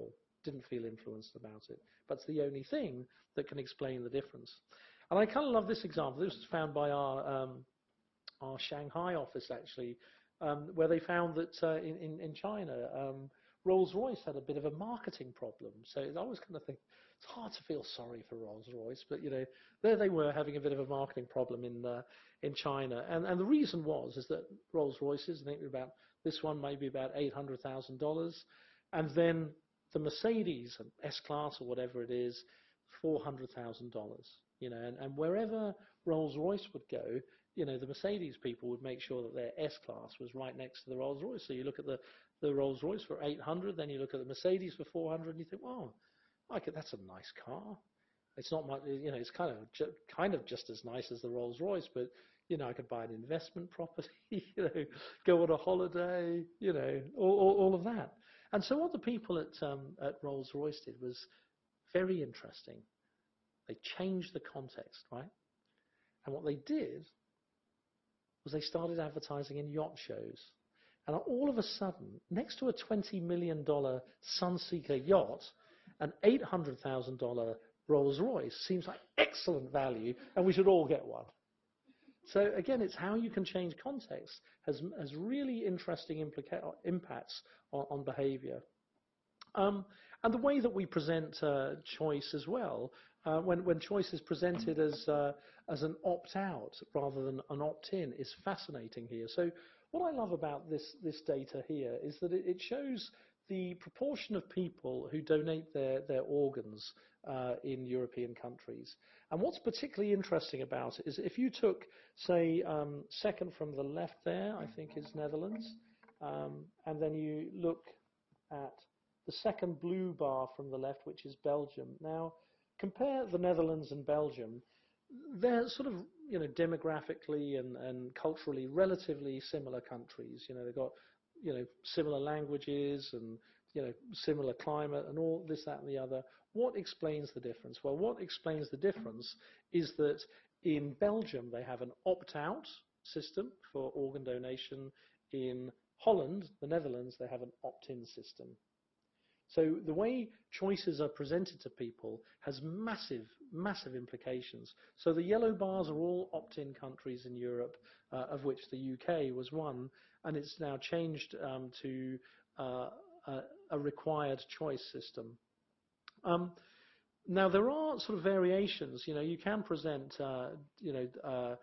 didn't feel influenced about it. But it's the only thing that can explain the difference. And I kind of love this example. This was found by our um, our Shanghai office, actually, um, where they found that uh, in, in, in China, um, Rolls-Royce had a bit of a marketing problem. So I always kind of think, it's hard to feel sorry for Rolls-Royce, but, you know, there they were having a bit of a marketing problem in uh, in China. And, and the reason was is that Rolls-Royces, I think about this one maybe about eight hundred thousand dollars, and then the Mercedes, S-Class or whatever it is, four hundred thousand dollars. You know, and, and wherever Rolls-Royce would go, you know, the Mercedes people would make sure that their S-Class was right next to the Rolls-Royce. So you look at the, the Rolls-Royce for eight hundred, then you look at the Mercedes for four hundred, and you think, wow, I could, that's a nice car. It's not much, you know, it's kind of ju kind of just as nice as the Rolls-Royce, but, you know, I could buy an investment property, you know, go on a holiday, you know, all, all, all of that. And so what the people at, um, at Rolls-Royce did was very interesting. They changed the context, right? And what they did was they started advertising in yacht shows. And all of a sudden, next to a twenty million dollar Sunseeker yacht, an eight hundred thousand dollar Rolls-Royce seems like excellent value, and we should all get one. So again, it's how you can change context has, has really interesting implica impacts on, on behavior. Um, and the way that we present uh, choice as well, uh, when, when choice is presented as, uh, as an opt-out rather than an opt-in, is fascinating here. So what I love about this, this data here is that it, it shows the proportion of people who donate their, their organs uh, in European countries. And what's particularly interesting about it is if you took, say, um, second from the left there, I think is Netherlands, um, and then you look at the second blue bar from the left, which is Belgium. Now, compare the Netherlands and Belgium. They're sort of, you know, demographically and, and culturally relatively similar countries. You know, they've got, you know, similar languages and, you know, similar climate and all this, that, and the other. What explains the difference? Well, what explains the difference is that in Belgium they have an opt-out system for organ donation. In Holland, the Netherlands, they have an opt-in system. So the way choices are presented to people has massive, massive implications. So the yellow bars are all opt-in countries in Europe, uh, of which the U K was one, and it's now changed um, to uh, a, a required choice system. Um, now there are sort of variations. You know, you can present, uh, you know, uh,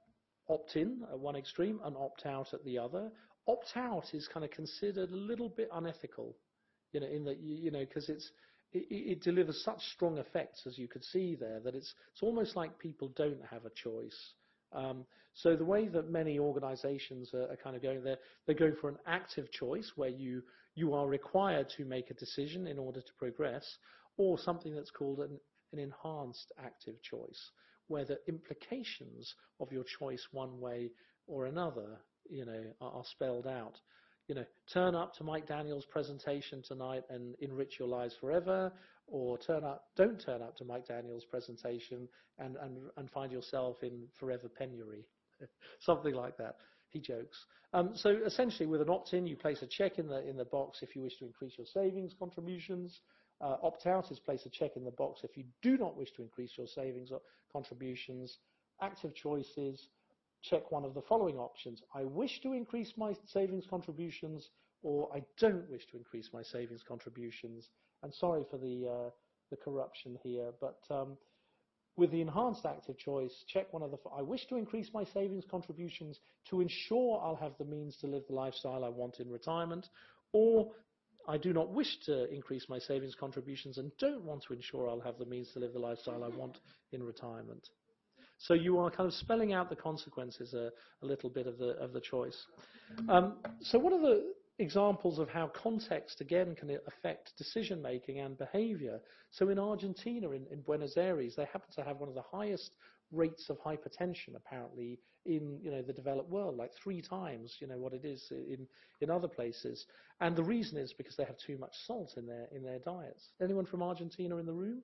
opt-in at one extreme and opt-out at the other. Opt-out is kind of considered a little bit unethical. You know, in that, you know, because it's it, it delivers such strong effects, as you could see there, that it's it's almost like people don't have a choice. Um, so the way that many organisations are, are kind of going there, they're going for an active choice where you you are required to make a decision in order to progress, or something that's called an, an enhanced active choice, where the implications of your choice one way or another, you know, are, are spelled out. You know, turn up to Mike Daniels' presentation tonight and enrich your lives forever, or turn up, don't turn up to Mike Daniels' presentation and, and, and find yourself in forever penury. Something like that. He jokes. Um, so essentially with an opt-in, you place a check in the, in the box if you wish to increase your savings contributions. Uh, opt-out is place a check in the box if you do not wish to increase your savings contributions. Active choices, check one of the following options. I wish to increase my savings contributions, or I don't wish to increase my savings contributions. And sorry for the, uh, the corruption here, but um, with the enhanced active choice, check one of the, I wish to increase my savings contributions to ensure I'll have the means to live the lifestyle I want in retirement, or I do not wish to increase my savings contributions and don't want to ensure I'll have the means to live the lifestyle I want in retirement. So you are kind of spelling out the consequences a, a little bit of the of the choice. Um, so what are the examples of how context again can affect decision making and behavior? So in Argentina, in, in Buenos Aires, they happen to have one of the highest rates of hypertension apparently in you know the developed world, like three times you know what it is in in other places. And the reason is because they have too much salt in their in their diets. Anyone from Argentina in the room?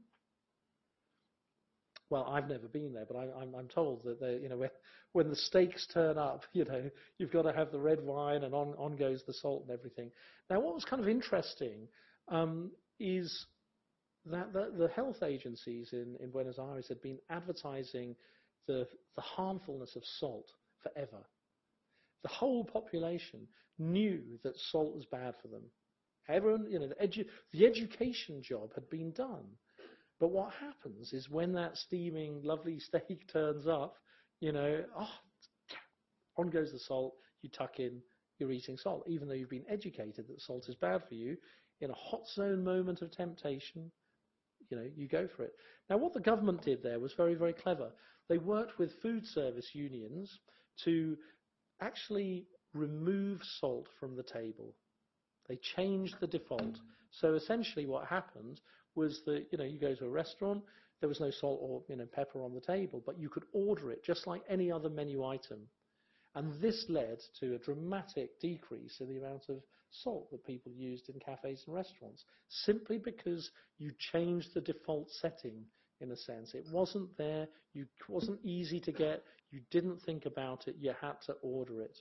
Well, I've never been there, but I, I'm, I'm told that they, you know, when, when the steaks turn up, you know, you've got to have the red wine, and on, on goes the salt and everything. Now, what was kind of interesting, um, is that the, the health agencies in, in Buenos Aires had been advertising the, the harmfulness of salt forever. The whole population knew that salt was bad for them. Everyone, you know, the, edu- the education job had been done. But what happens is when that steaming, lovely steak turns up, you know, oh, on goes the salt, you tuck in, you're eating salt, even though you've been educated that salt is bad for you. In a hot zone moment of temptation, you know, you go for it. Now, what the government did there was very, very clever. They worked with food service unions to actually remove salt from the table. They changed the default. So essentially what happened was that, you know, you go to a restaurant, there was no salt or, you know, pepper on the table, but you could order it just like any other menu item. And this led to a dramatic decrease in the amount of salt that people used in cafes and restaurants, simply because you changed the default setting, in a sense. It wasn't there, you, it wasn't easy to get, you didn't think about it, you had to order it.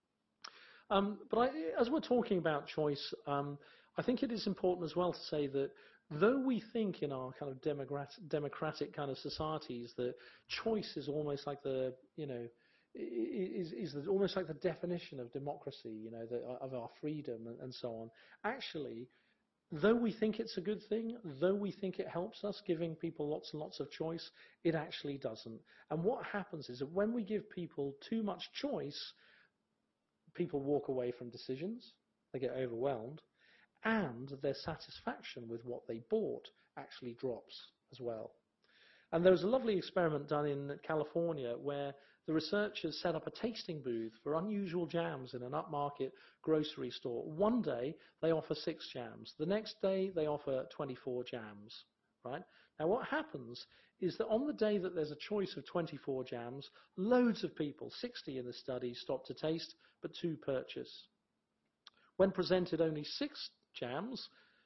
Um, but I, as we're talking about choice, um, I think it is important as well to say that though we think in our kind of democratic, democratic kind of societies that choice is almost like the, you know, is, is the, almost like the definition of democracy, you know, the, of our freedom and, and so on. Actually, though we think it's a good thing, though we think it helps us, giving people lots and lots of choice, it actually doesn't. And what happens is that when we give people too much choice, people walk away from decisions, they get overwhelmed, and their satisfaction with what they bought actually drops as well. And there was a lovely experiment done in California where the researchers set up a tasting booth for unusual jams in an upmarket grocery store. One day they offer six jams. The next day they offer twenty-four jams. Right? Now what happens is that on the day that there's a choice of twenty-four jams, loads of people, sixty in the study, stop to taste, but two purchase. When presented only six jams,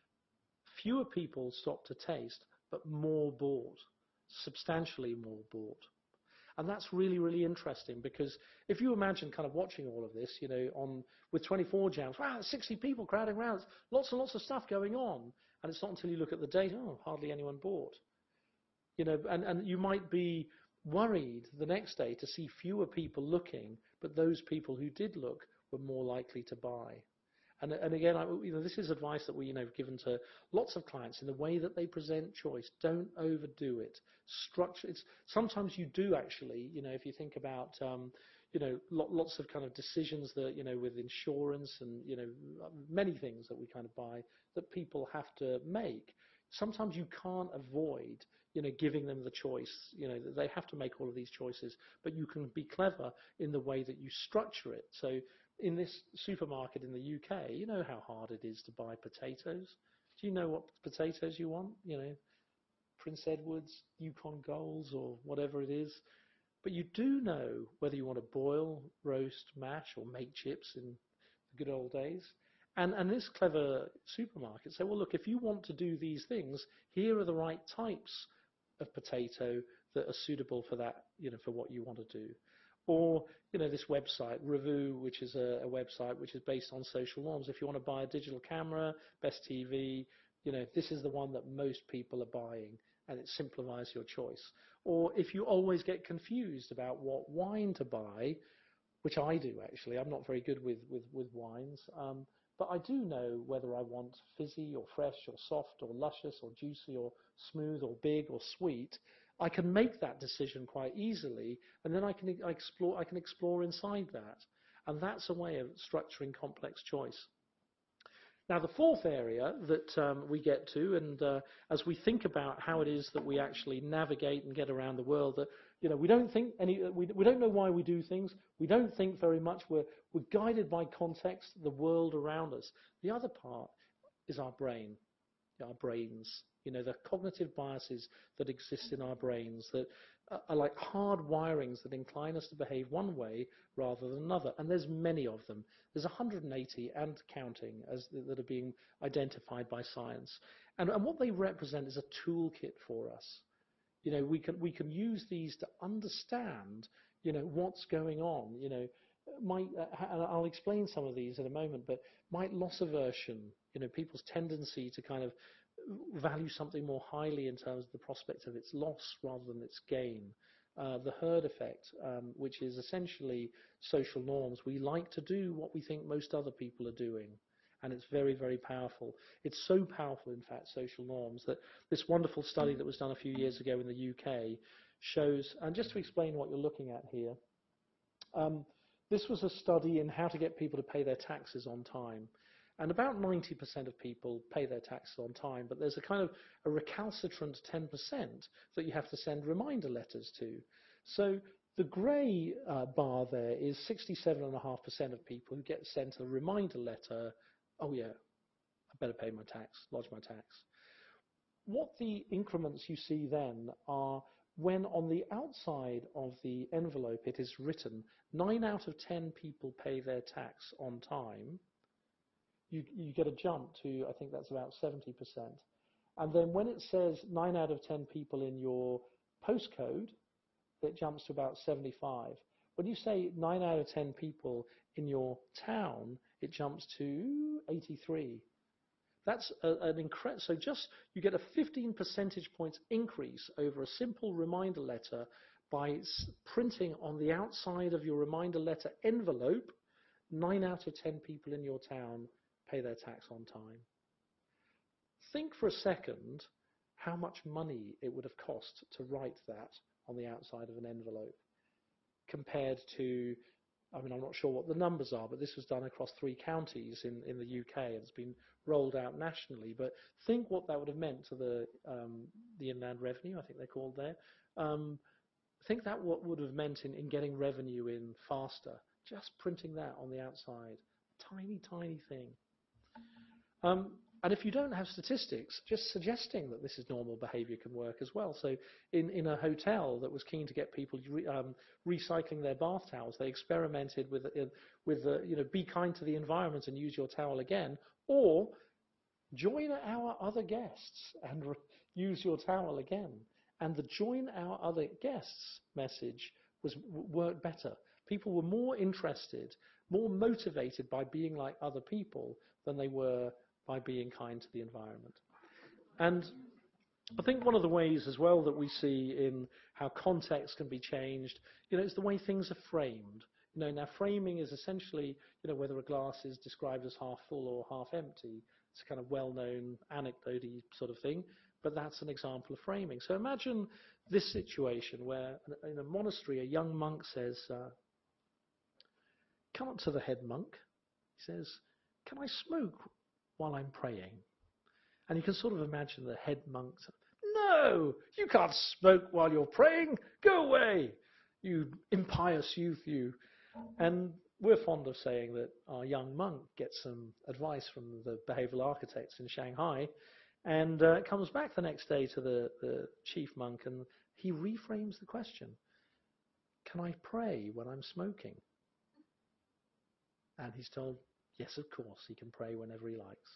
fewer people stop to taste, but more bought, substantially more bought. And that's really, really interesting, because if you imagine kind of watching all of this, you know, on with twenty-four jams, wow, sixty people crowding around, lots and lots of stuff going on, and it's not until you look at the data, oh, hardly anyone bought. You know, and, and you might be worried the next day to see fewer people looking, but those people who did look were more likely to buy. And, and again, I, you know, this is advice that we, you know, have given to lots of clients in the way that they present choice. Don't overdo it. Structure. It's sometimes you do actually. You know, if you think about, um, you know, lo- lots of kind of decisions that, you know, with insurance and, you know, many things that we kind of buy that people have to make. Sometimes you can't avoid, you know, giving them the choice. You know, they have to make all of these choices, but you can be clever in the way that you structure it. So in this supermarket in the U K, you know how hard it is to buy potatoes. Do you know what potatoes you want? You know, Prince Edwards, Yukon Golds, or whatever it is. But you do know whether you want to boil, roast, mash, or make chips in the good old days. And, and this clever supermarket say, well, look, if you want to do these things, here are the right types of potato that are suitable for that, you know, for what you want to do. Or, you know, this website, Revue, which is a, a website which is based on social norms. If you want to buy a digital camera, best T V, you know, this is the one that most people are buying, and it simplifies your choice. Or if you always get confused about what wine to buy, which I do actually, I'm not very good with, with, with wines, um, but I do know whether I want fizzy or fresh or soft or luscious or juicy or smooth or big or sweet. I can make that decision quite easily, and then I can I explore I can explore inside that, and that's a way of structuring complex choice. Now, the fourth area that um, we get to, and uh, as we think about how it is that we actually navigate and get around the world, that you know we don't think any we we don't know why we do things. We don't think very much. We're we're guided by context, the world around us. The other part is our brain, our brains. You know, the cognitive biases that exist in our brains that are like hard wirings that incline us to behave one way rather than another. And there's many of them. There's one hundred eighty and counting as that are being identified by science. And, and what they represent is a toolkit for us. You know, we can we can use these to understand, you know, what's going on. You know, might uh, and I'll explain some of these in a moment. But might loss aversion, you know, people's tendency to kind of value something more highly in terms of the prospect of its loss rather than its gain. Uh, the herd effect, um, which is essentially social norms. We like to do what we think most other people are doing, and it's very, very powerful. It's so powerful, in fact, social norms, that this wonderful study that was done a few years ago in the U K shows, and just to explain what you're looking at here, um, this was a study in how to get people to pay their taxes on time. And about ninety percent of people pay their taxes on time, but there's a kind of a recalcitrant ten percent that you have to send reminder letters to. So the grey uh, bar there is sixty-seven point five percent of people who get sent a reminder letter, oh yeah, I better pay my tax, lodge my tax. What the increments you see then are when on the outside of the envelope it is written nine out of ten people pay their tax on time. You, you get a jump to, I think that's about seventy percent. And then when it says nine out of ten people in your postcode, it jumps to about seventy-five. When you say nine out of ten people in your town, it jumps to eighty-three. That's a, an incredible, so just you get a fifteen percentage points increase over a simple reminder letter by s printing on the outside of your reminder letter envelope, nine out of ten people in your town pay their tax on time. Think for a second how much money it would have cost to write that on the outside of an envelope compared to, I mean, I'm not sure what the numbers are, but this was done across three counties in, in the U K and it's been rolled out nationally. But think what that would have meant to the, um, the Inland Revenue, I think they're called there. Um, think that what would have meant in, in getting revenue in faster, just printing that on the outside. Tiny, tiny thing. Um, and if you don't have statistics, just suggesting that this is normal behavior can work as well. So in, in a hotel that was keen to get people re, um, recycling their bath towels, they experimented with, uh, with uh, you know, be kind to the environment and use your towel again, or join our other guests and re use your towel again. And the join our other guests message was worked better. People were more interested, more motivated by being like other people than they were by being kind to the environment. And I think one of the ways as well that we see in how context can be changed, you know, is the way things are framed. You know, now framing is essentially, you know, whether a glass is described as half full or half empty. It's a kind of well-known anecdote-y sort of thing, but that's an example of framing. So imagine this situation where in a monastery, a young monk says, uh, come up to the head monk. He says, can I smoke while I'm praying? And you can sort of imagine the head monk, no, you can't smoke while you're praying. Go away, you impious youth, you. And we're fond of saying that our young monk gets some advice from the behavioral architects in Shanghai and uh, comes back the next day to the, the chief monk and he reframes the question. Can I pray when I'm smoking? And he's told, yes, of course, he can pray whenever he likes.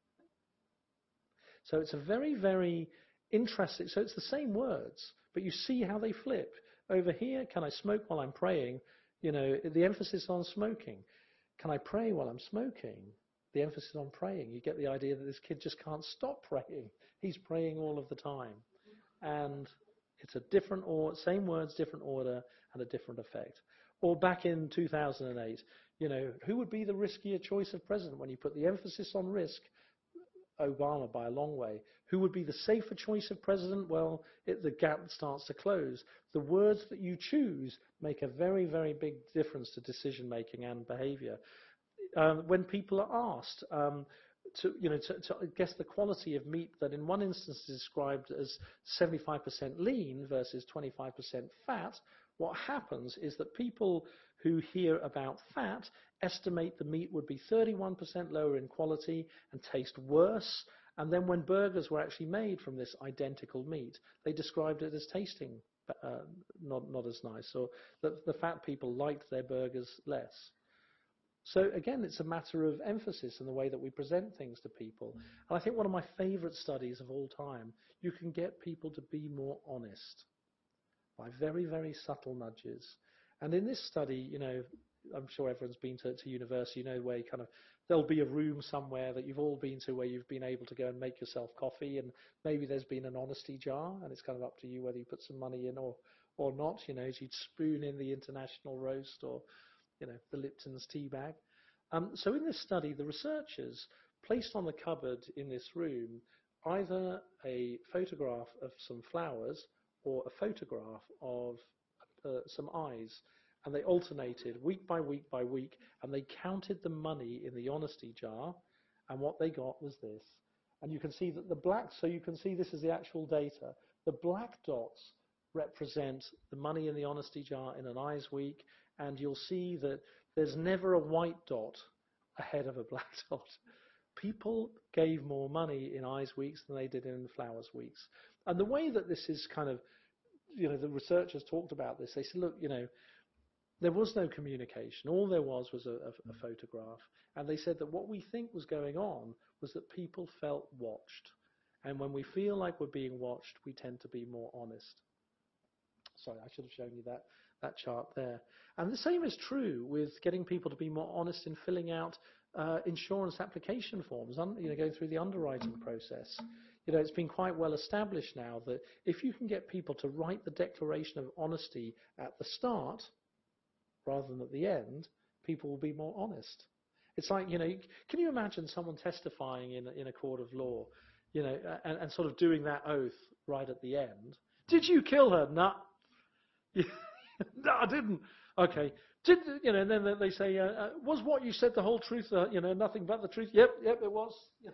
So it's a very, very interesting, so it's the same words, but you see how they flip. Over here, can I smoke while I'm praying? You know, the emphasis on smoking. Can I pray while I'm smoking? The emphasis on praying. You get the idea that this kid just can't stop praying. He's praying all of the time. And it's a different order, same words, different order, and a different effect. Or back in two thousand eight, you know, who would be the riskier choice of president when you put the emphasis on risk? Obama by a long way. Who would be the safer choice of president? Well, it, the gap starts to close. The words that you choose make a very, very big difference to decision making and behavior. Um, when people are asked um, to, you know, to, to guess the quality of meat that in one instance is described as seventy-five percent lean versus twenty-five percent fat, what happens is that people who hear about fat estimate the meat would be thirty-one percent lower in quality and taste worse. And then when burgers were actually made from this identical meat, they described it as tasting uh, not, not as nice, or the, the fat people liked their burgers less. So again, it's a matter of emphasis in the way that we present things to people. And I think one of my favorite studies of all time, you can get people to be more honest by very, very subtle nudges. And in this study, you know, I'm sure everyone's been to, to university, you know, where you kind of, there'll be a room somewhere that you've all been to where you've been able to go and make yourself coffee, and maybe there's been an honesty jar, and it's kind of up to you whether you put some money in or, or not, you know, as you'd spoon in the International Roast or, you know, the Lipton's tea bag. Um, so in this study, the researchers placed on the cupboard in this room either a photograph of some flowers or a photograph of uh, some eyes, and they alternated week by week by week, and they counted the money in the honesty jar, and what they got was this. And you can see that the black, so you can see this is the actual data. The black dots represent the money in the honesty jar in an eyes week, and you'll see that there's never a white dot ahead of a black dot. People gave more money in eyes weeks than they did in flowers weeks. And the way that this is kind of, you know, the researchers talked about this. They said, look, you know, there was no communication. All there was was a, a, a photograph. And they said that what we think was going on was that people felt watched. And when we feel like we're being watched, we tend to be more honest. Sorry, I should have shown you that, that chart there. And the same is true with getting people to be more honest in filling out uh, insurance application forms, un, you know, going through the underwriting process. You know, it's been quite well established now that if you can get people to write the declaration of honesty at the start rather than at the end, people will be more honest. It's like, you know, can you imagine someone testifying in, in a court of law, you know, and, and sort of doing that oath right at the end? Did you kill her? No. No, I didn't. Okay. Did, you know, and then they say, uh, uh, was what you said the whole truth? Uh, you know, nothing but the truth? Yep, yep, it was.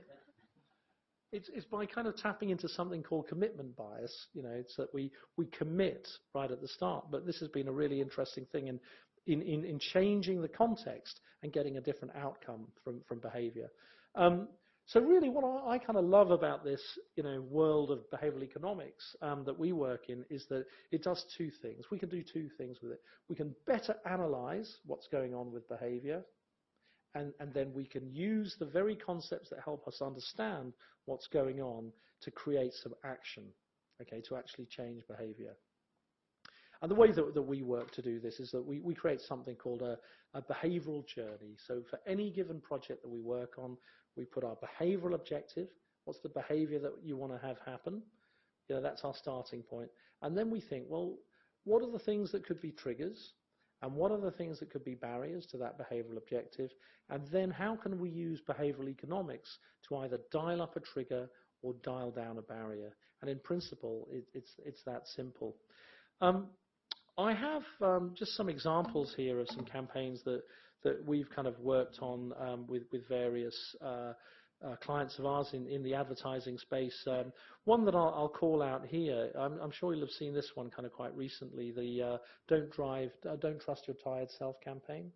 It's, it's by kind of tapping into something called commitment bias. You know, it's that we, we commit right at the start. But this has been a really interesting thing in, in, in, in changing the context and getting a different outcome from, from behavior. Um, so really what I, I kind of love about this, you know, world of behavioral economics um, that we work in is that it does two things. We can do two things with it. We can better analyze what's going on with behavior, and, and then we can use the very concepts that help us understand what's going on to create some action, okay, to actually change behavior. And the way that, that we work to do this is that we, we create something called a, a behavioral journey. So for any given project that we work on, we put our behavioral objective. What's the behavior that you want to have happen? You know, that's our starting point. And then we think, well, what are the things that could be triggers? And what are the things that could be barriers to that behavioral objective? And then how can we use behavioral economics to either dial up a trigger or dial down a barrier? And in principle, it, it's, it's that simple. Um, I have um, just some examples here of some campaigns that, that we've kind of worked on um, with, with various uh, uh, clients of ours in, in the advertising space. Um, one that I'll, I'll call out here, I'm, I'm sure you'll have seen this one kind of quite recently, the uh, Don't Drive, uh, Don't Trust Your Tired Self campaign.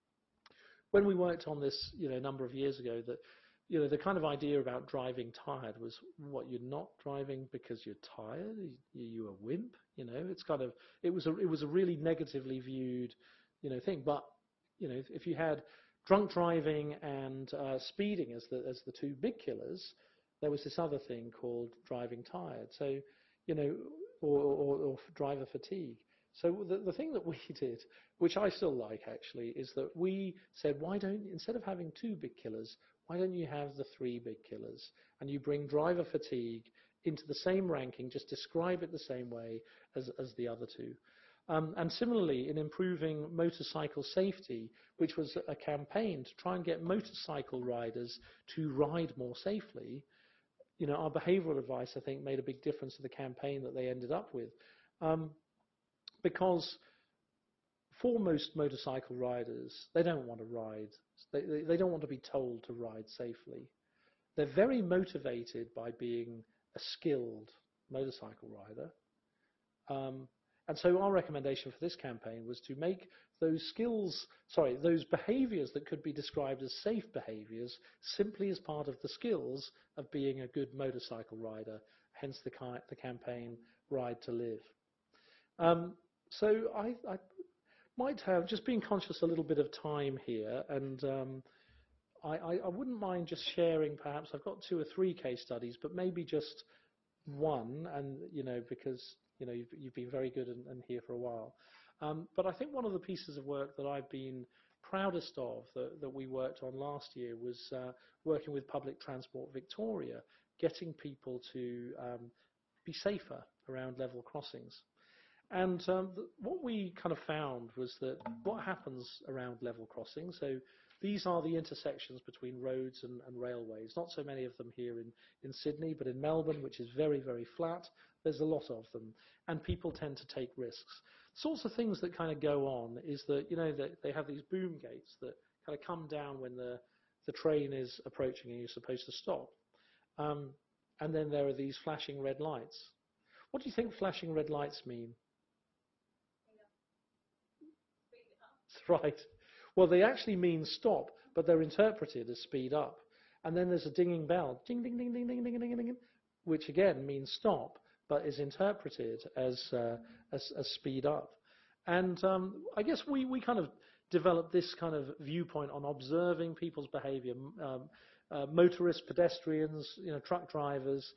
When we worked on this, you know, a number of years ago, that you know, the kind of idea about driving tired was, what, you're not driving because you're tired? You, you a wimp? You know, it's kind of, it was a, it was a really negatively viewed, you know, thing. But, you know, if, if you had drunk driving and uh, speeding as the, as the two big killers, there was this other thing called driving tired. So, you know, or, or, or driver fatigue. So the, the thing that we did, which I still like actually, is that we said, why don't, instead of having two big killers, why don't you have the three big killers? And you bring driver fatigue into the same ranking, just describe it the same way as, as the other two. Um, and similarly, in improving motorcycle safety, which was a campaign to try and get motorcycle riders to ride more safely, you know, our behavioral advice, I think, made a big difference to the campaign that they ended up with. Um, because for most motorcycle riders, they don't want to ride. They, they, they don't want to be told to ride safely. They're very motivated by being a skilled motorcycle rider. Um, and so our recommendation for this campaign was to make those skills, sorry, those behaviors that could be described as safe behaviors simply as part of the skills of being a good motorcycle rider, hence the, the campaign Ride to Live. Um, so I, I might have, just being conscious a little bit of time here, and um, I, I, I wouldn't mind just sharing, perhaps, I've got two or three case studies, but maybe just one, and, you know, because, you know, you've, you've been very good and, and here for a while. Um, but I think one of the pieces of work that I've been proudest of that, that we worked on last year was uh, working with Public Transport Victoria, getting people to um, be safer around level crossings. And um, th- what we kind of found was that what happens around level crossings, so these are the intersections between roads and, and railways. Not so many of them here in, in Sydney, but in Melbourne, which is very, very flat, there's a lot of them. And people tend to take risks. Sorts of things that kind of go on is that, you know, that they have these boom gates that kind of come down when the, the train is approaching and you're supposed to stop. Um, and then there are these flashing red lights. What do you think flashing red lights mean? Right. Well, they actually mean stop, but they're interpreted as speed up. And then there's a dinging bell, ding, ding, ding, ding, ding, ding, ding, ding, which again means stop, but is interpreted as uh, as, as speed up. And um, I guess we, we kind of developed this kind of viewpoint on observing people's behaviour, um, uh, motorists, pedestrians, you know, truck drivers.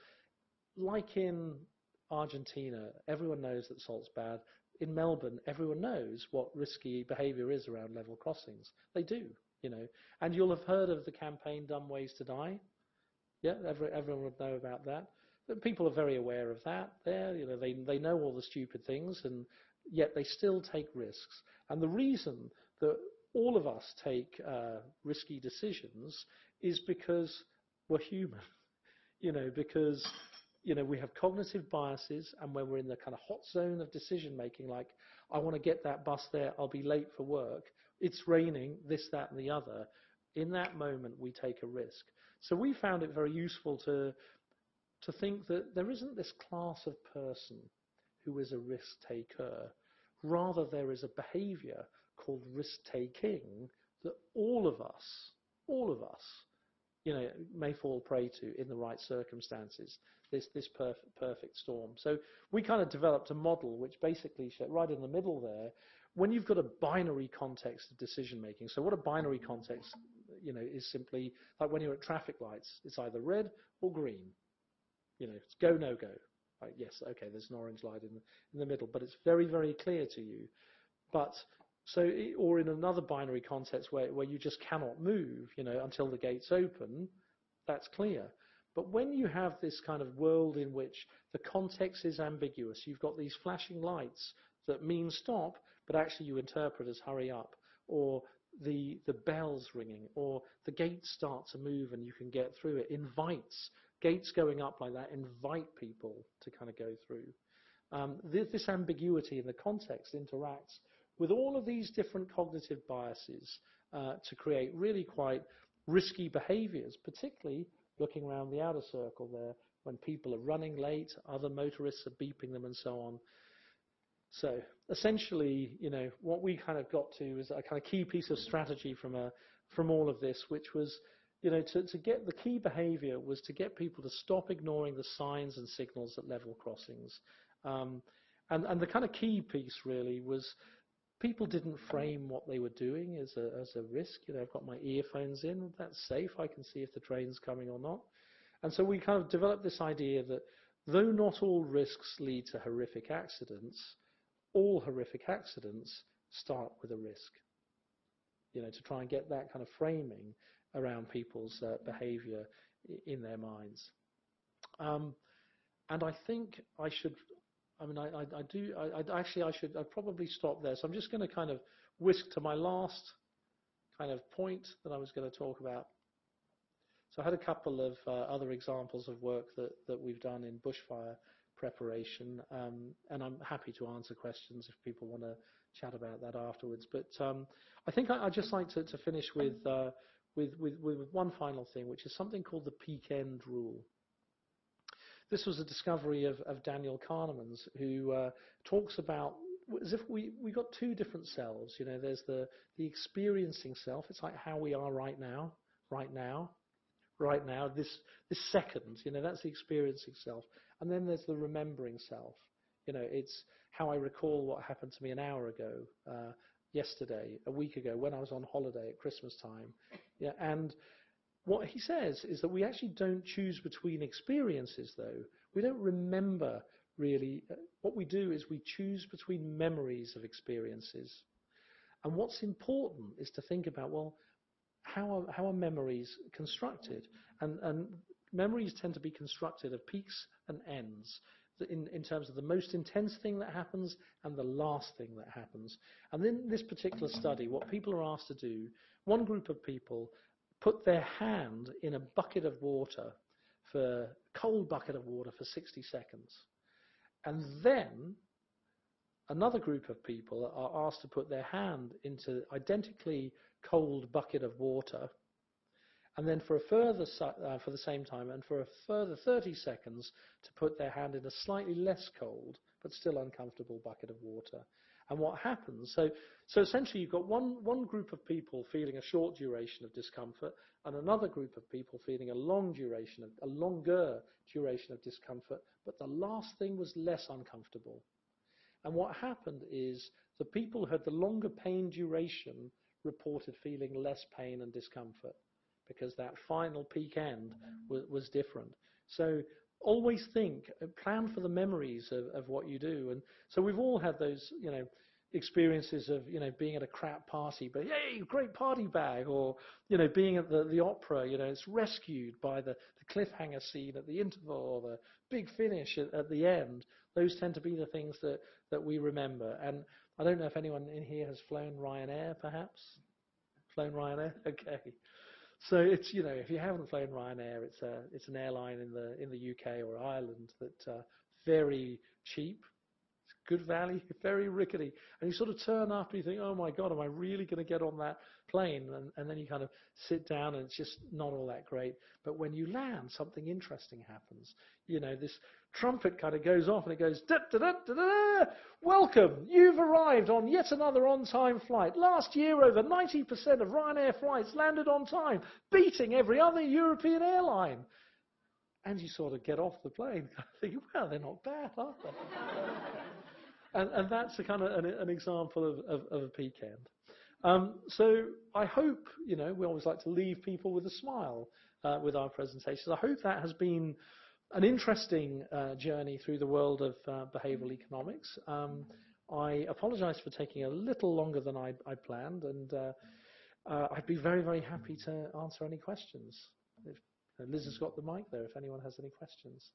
Like in Argentina, everyone knows that salt's bad. In Melbourne, everyone knows what risky behaviour is around level crossings. They do, you know. And you'll have heard of the campaign Dumb Ways to Die. Yeah, every, everyone would know about that. But people are very aware of that. There, you know, they they know all the stupid things, and yet they still take risks. And the reason that all of us take uh, risky decisions is because we're human. You know, because you know, we have cognitive biases, and when we're in the kind of hot zone of decision making, like, I want to get that bus there, I'll be late for work, it's raining, this, that, and the other, in that moment we take a risk. So we found it very useful to to think that there isn't this class of person who is a risk taker. Rather, there is a behavior called risk taking that all of us, all of us, you know, may fall prey to in the right circumstances, this this perfect, perfect storm. So we kind of developed a model which basically showed, right in the middle there, when you've got a binary context of decision making. So what a binary context, you know, is simply like when you're at traffic lights, it's either red or green. You know, it's go, no go. Like, yes, okay, there's an orange light in the, in the middle, but it's very, very clear to you. But so, or in another binary context where, where you just cannot move, you know, until the gates open, that's clear. But when you have this kind of world in which the context is ambiguous, you've got these flashing lights that mean stop, but actually you interpret as hurry up, or the the bells ringing, or the gates start to move and you can get through it, invites, gates going up like that invite people to kind of go through. Um, this, this ambiguity in the context interacts with all of these different cognitive biases uh, to create really quite risky behaviours, particularly looking around the outer circle there when people are running late, other motorists are beeping them and so on. So essentially, you know, what we kind of got to is a kind of key piece of strategy from a from all of this, which was, you know, to, to get the key behaviour was to get people to stop ignoring the signs and signals at level crossings. Um, and, and the kind of key piece really was people didn't frame what they were doing as a, as a risk. You know, I've got my earphones in, that's safe, I can see if the train's coming or not. And so we kind of developed this idea that though not all risks lead to horrific accidents, all horrific accidents start with a risk. You know, to try and get that kind of framing around people's uh, behaviour in their minds. Um, and I think I should, I mean, I, I, I do, I, I actually I should, I'd probably stop there. So I'm just going to kind of whisk to my last kind of point that I was going to talk about. So I had a couple of uh, other examples of work that, that we've done in bushfire preparation, um, and I'm happy to answer questions if people want to chat about that afterwards. But um, I think I, I'd just like to, to finish with, uh, with, with, with one final thing, which is something called the peak end rule. This was a discovery of, of Daniel Kahneman's, who uh, talks about as if we, we got two different selves. You know, there's the, the experiencing self. It's like how we are right now, right now, right now, this, this second, you know, that's the experiencing self. And then there's the remembering self. You know, it's how I recall what happened to me an hour ago, uh, yesterday, a week ago, when I was on holiday at Christmas time. Yeah, and what he says is that we actually don't choose between experiences, though. We don't remember really, uh, what we do is we choose between memories of experiences. And what's important is to think about, well, how are, how are memories constructed? And, and memories tend to be constructed of peaks and ends in, in terms of the most intense thing that happens and the last thing that happens. And in this particular study, what people are asked to do, one group of people put their hand in a bucket of water, for cold bucket of water for sixty seconds. And then another group of people are asked to put their hand into identically cold bucket of water, and then for a further uh, for the same time, and for a further thirty seconds to put their hand in a slightly less cold but still uncomfortable bucket of water. And what happens? So, so essentially, you've got one one group of people feeling a short duration of discomfort, and another group of people feeling a long duration of a longer duration of discomfort. But the last thing was less uncomfortable. And what happened is the people who had the longer pain duration reported feeling less pain and discomfort, because that final peak end was, was different. So always think, plan for the memories of, of what you do. And so we've all had those, you know, experiences of, you know, being at a crap party, but hey, great party bag, or, you know, being at the, the opera, you know, it's rescued by the, the cliffhanger scene at the interval, or the big finish at, at the end. Those tend to be the things that, that we remember. And I don't know if anyone in here has flown Ryanair, perhaps? Flown Ryanair? Okay. So it's, you know, if you haven't flown Ryanair, it's a it's an airline in the in the U K or Ireland that uh, very cheap, it's good value, very rickety, and you sort of turn up and you think, oh my God, am I really going to get on that plane? And, and then you kind of sit down and it's just not all that great. But when you land, something interesting happens. You know, this trumpet kind of goes off and it goes, da, da, da, da, da, welcome, you've arrived on yet another on-time flight. Last year, over ninety percent of Ryanair flights landed on time, beating every other European airline. And you sort of get off the plane thinking, well, they're not bad, are they? and, and that's a kind of an, an example of, of, of a peak end. Um, so I hope, you know, we always like to leave people with a smile uh, with our presentations. I hope that has been an interesting uh, journey through the world of uh, behavioral economics. Um, I apologize for taking a little longer than I, I planned, and uh, uh, I'd be very, very happy to answer any questions. If, uh, Liz has got the mic there if anyone has any questions.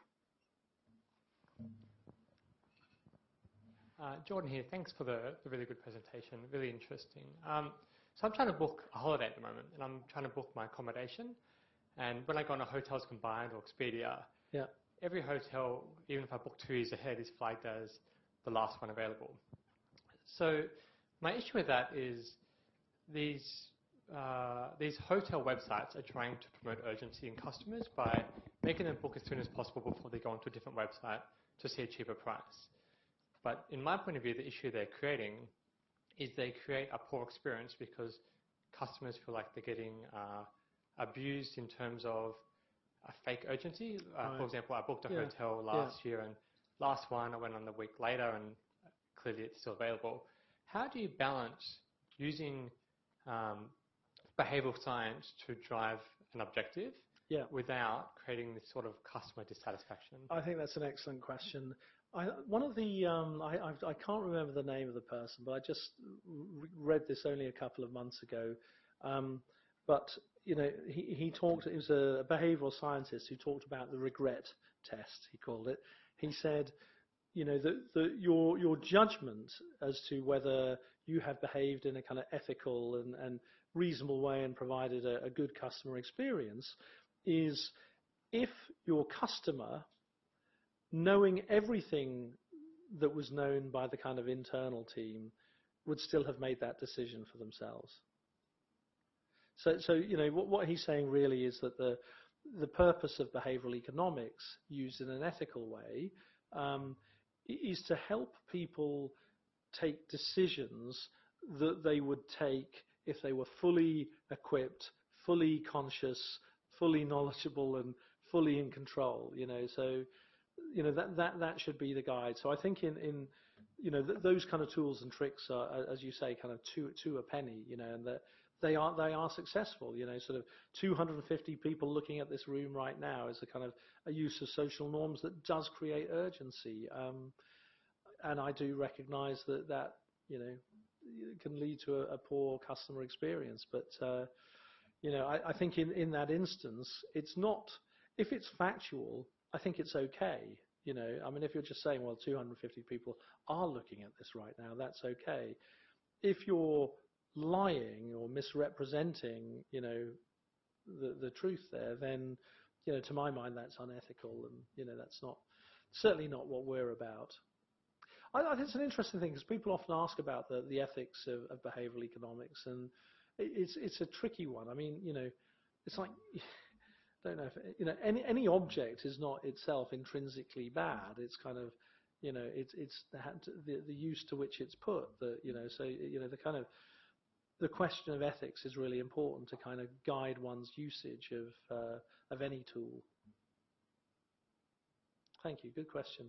Uh, Jordan here. Thanks for the, the really good presentation. Really interesting. Um, so I'm trying to book a holiday at the moment, and I'm trying to book my accommodation. And when I go on a Hotels Combined or Expedia, yeah. every hotel, even if I book two years ahead, is flagged as the last one available. So my issue with that is these uh, these hotel websites are trying to promote urgency in customers by making them book as soon as possible before they go onto a different website to see a cheaper price. But in my point of view, the issue they're creating is they create a poor experience because customers feel like they're getting uh, abused in terms of a fake urgency. Uh, right. For example, I booked a yeah. hotel last yeah. year, and last one I went on the week later, and clearly it's still available. How do you balance using um, behavioral science to drive an objective yeah. without creating this sort of customer dissatisfaction? I think that's an excellent question. I, one of the, um, I, I, I can't remember the name of the person, but I just re read this only a couple of months ago. Um, but, you know, he, he talked, he was a behavioral scientist who talked about the regret test, he called it. He said, you know, that your, your judgment as to whether you have behaved in a kind of ethical and, and reasonable way and provided a, a good customer experience is if your customer, knowing everything that was known by the kind of internal team, would still have made that decision for themselves. So, so you know, what, what he's saying really is that the the purpose of behavioral economics, used in an ethical way, um, is to help people take decisions that they would take if they were fully equipped, fully conscious, fully knowledgeable, and fully in control. You know, so. You know, that, that, that should be the guide. So I think in, in you know, th those kind of tools and tricks are, as you say, kind of two, two a penny, you know, and that they are they are successful. You know, sort of two hundred fifty people looking at this room right now is a kind of a use of social norms that does create urgency. Um, and I do recognise that that you know can lead to a, a poor customer experience. But uh, you know, I, I think in in that instance, it's not if it's factual. I think it's okay. You know, I mean, if you're just saying, well, two hundred fifty people are looking at this right now, that's okay. If you're lying or misrepresenting, you know, the the truth there, then, you know, to my mind, that's unethical, and you know, that's not certainly not what we're about. I, I think it's an interesting thing because people often ask about the the ethics of, of behavioural economics, and it, it's it's a tricky one. I mean, you know, it's like. I don't know if you know any any object is not itself intrinsically bad. It's kind of, you know, it's it's the the, the use to which it's put. The you know so you know the kind of the question of ethics is really important to kind of guide one's usage of uh, of any tool. Thank you. Good question.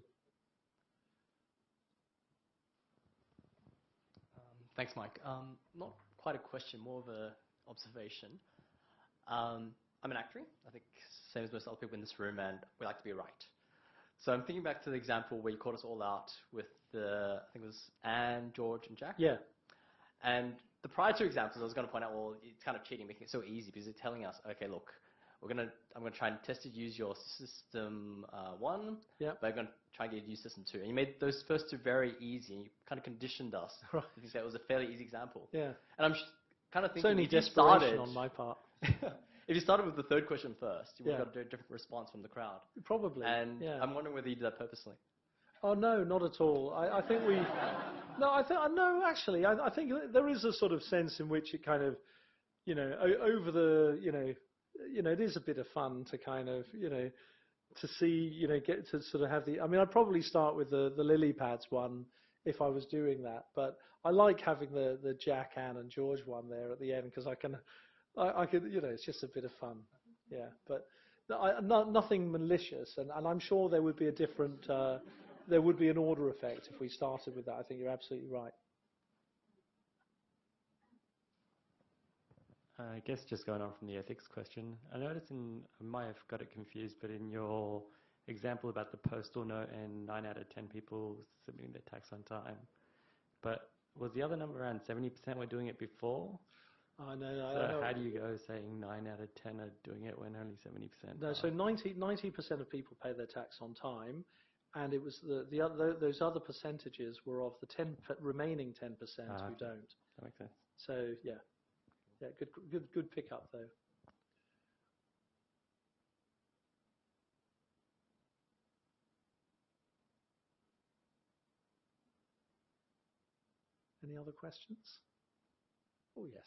Um, thanks, Mike. Um, not quite a question, more of a observation. Um, I'm an actuary, I think same as most other people in this room, and we like to be right. So I'm thinking back to the example where you caught us all out with the, I think it was Anne, George, and Jack. Yeah. And the prior two examples, I was going to point out, well, it's kind of cheating, making it so easy because they're telling us, okay, look, we're going to, I'm going to try and test to use your system uh, one, yeah. but I'm going to try and get you to use system two. And you made those first two very easy, and you kind of conditioned us. Right. I think that was a fairly easy example. Yeah. And I'm sh- kind of thinking, it's only if you desperation started, on my part. If you started with the third question first, you would yeah. have got a different response from the crowd. Probably. And yeah. I'm wondering whether you did that purposely. Oh no, not at all. I, I think we. No, I think no. Actually, I, I think there is a sort of sense in which it kind of, you know, o- over the, you know, you know, it is a bit of fun to kind of, you know, to see, you know, get to sort of have the. I mean, I'd probably start with the the lily pads one if I was doing that, but I like having the the Jack, Anne, and George one there at the end because I can. I, I could, you know, it's just a bit of fun, yeah. But I, no, nothing malicious, and, and I'm sure there would be a different, uh, there would be an order effect if we started with that. I think you're absolutely right. I guess just going on from the ethics question, I noticed in, I might have got it confused, but in your example about the postal note and nine out of ten people submitting their tax on time, but was the other number around seventy percent were doing it before? I know. So I know. how do you go saying nine out of ten are doing it when only seventy percent? No, so ninety percent of people pay their tax on time, and it was the, the other, those other percentages were of the ten remaining ten percent ah, who okay. don't. That makes sense. So yeah, yeah, good, good, good pickup though. Any other questions? Oh yes.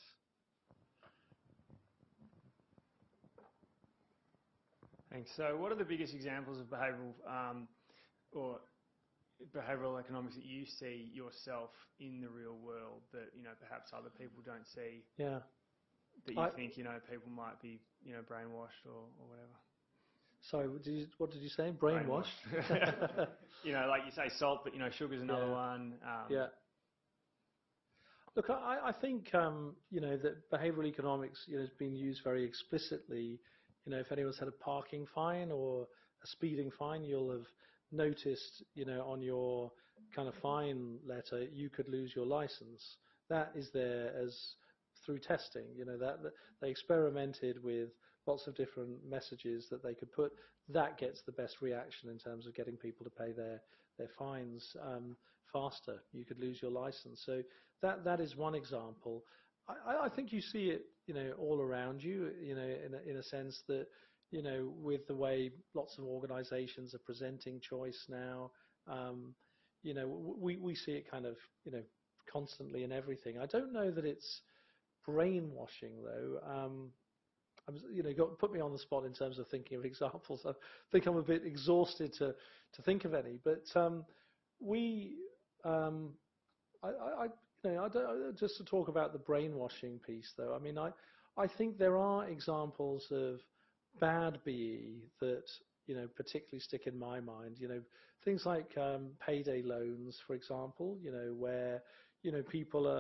Thanks. So what are the biggest examples of behavioural um, or behavioural economics that you see yourself in the real world that, you know, perhaps other people don't see? Yeah. That you I, think, you know, people might be, you know, brainwashed or, or whatever. Sorry, what did you, what did you say? Brainwashed? Brainwashed. You know, like you say salt, but, you know, sugar's another yeah. one. Um, yeah. Look, I, I think, um, you know, that behavioural economics, you know, has been used very explicitly. You know, if anyone's had a parking fine or a speeding fine, you'll have noticed, you know, on your kind of fine letter, you could lose your license. That is there as through testing. You know, that, that they experimented with lots of different messages that they could put. That gets the best reaction in terms of getting people to pay their their fines um, faster. You could lose your license. So that that is one example. I, I think you see it, you know, all around you, you know, in a, in a sense that, you know, with the way lots of organisations are presenting choice now, um, you know, we we see it kind of, you know, constantly in everything. I don't know that it's brainwashing though. Um, I'm, you know, got put me on the spot in terms of thinking of examples. I think I'm a bit exhausted to to think of any, but um, we, um, I, I, you know, I don't, just to talk about the brainwashing piece, though. I mean, I, I think there are examples of bad B E that, you know, particularly stick in my mind. You know, things like um, payday loans, for example. You know, where, you know, people are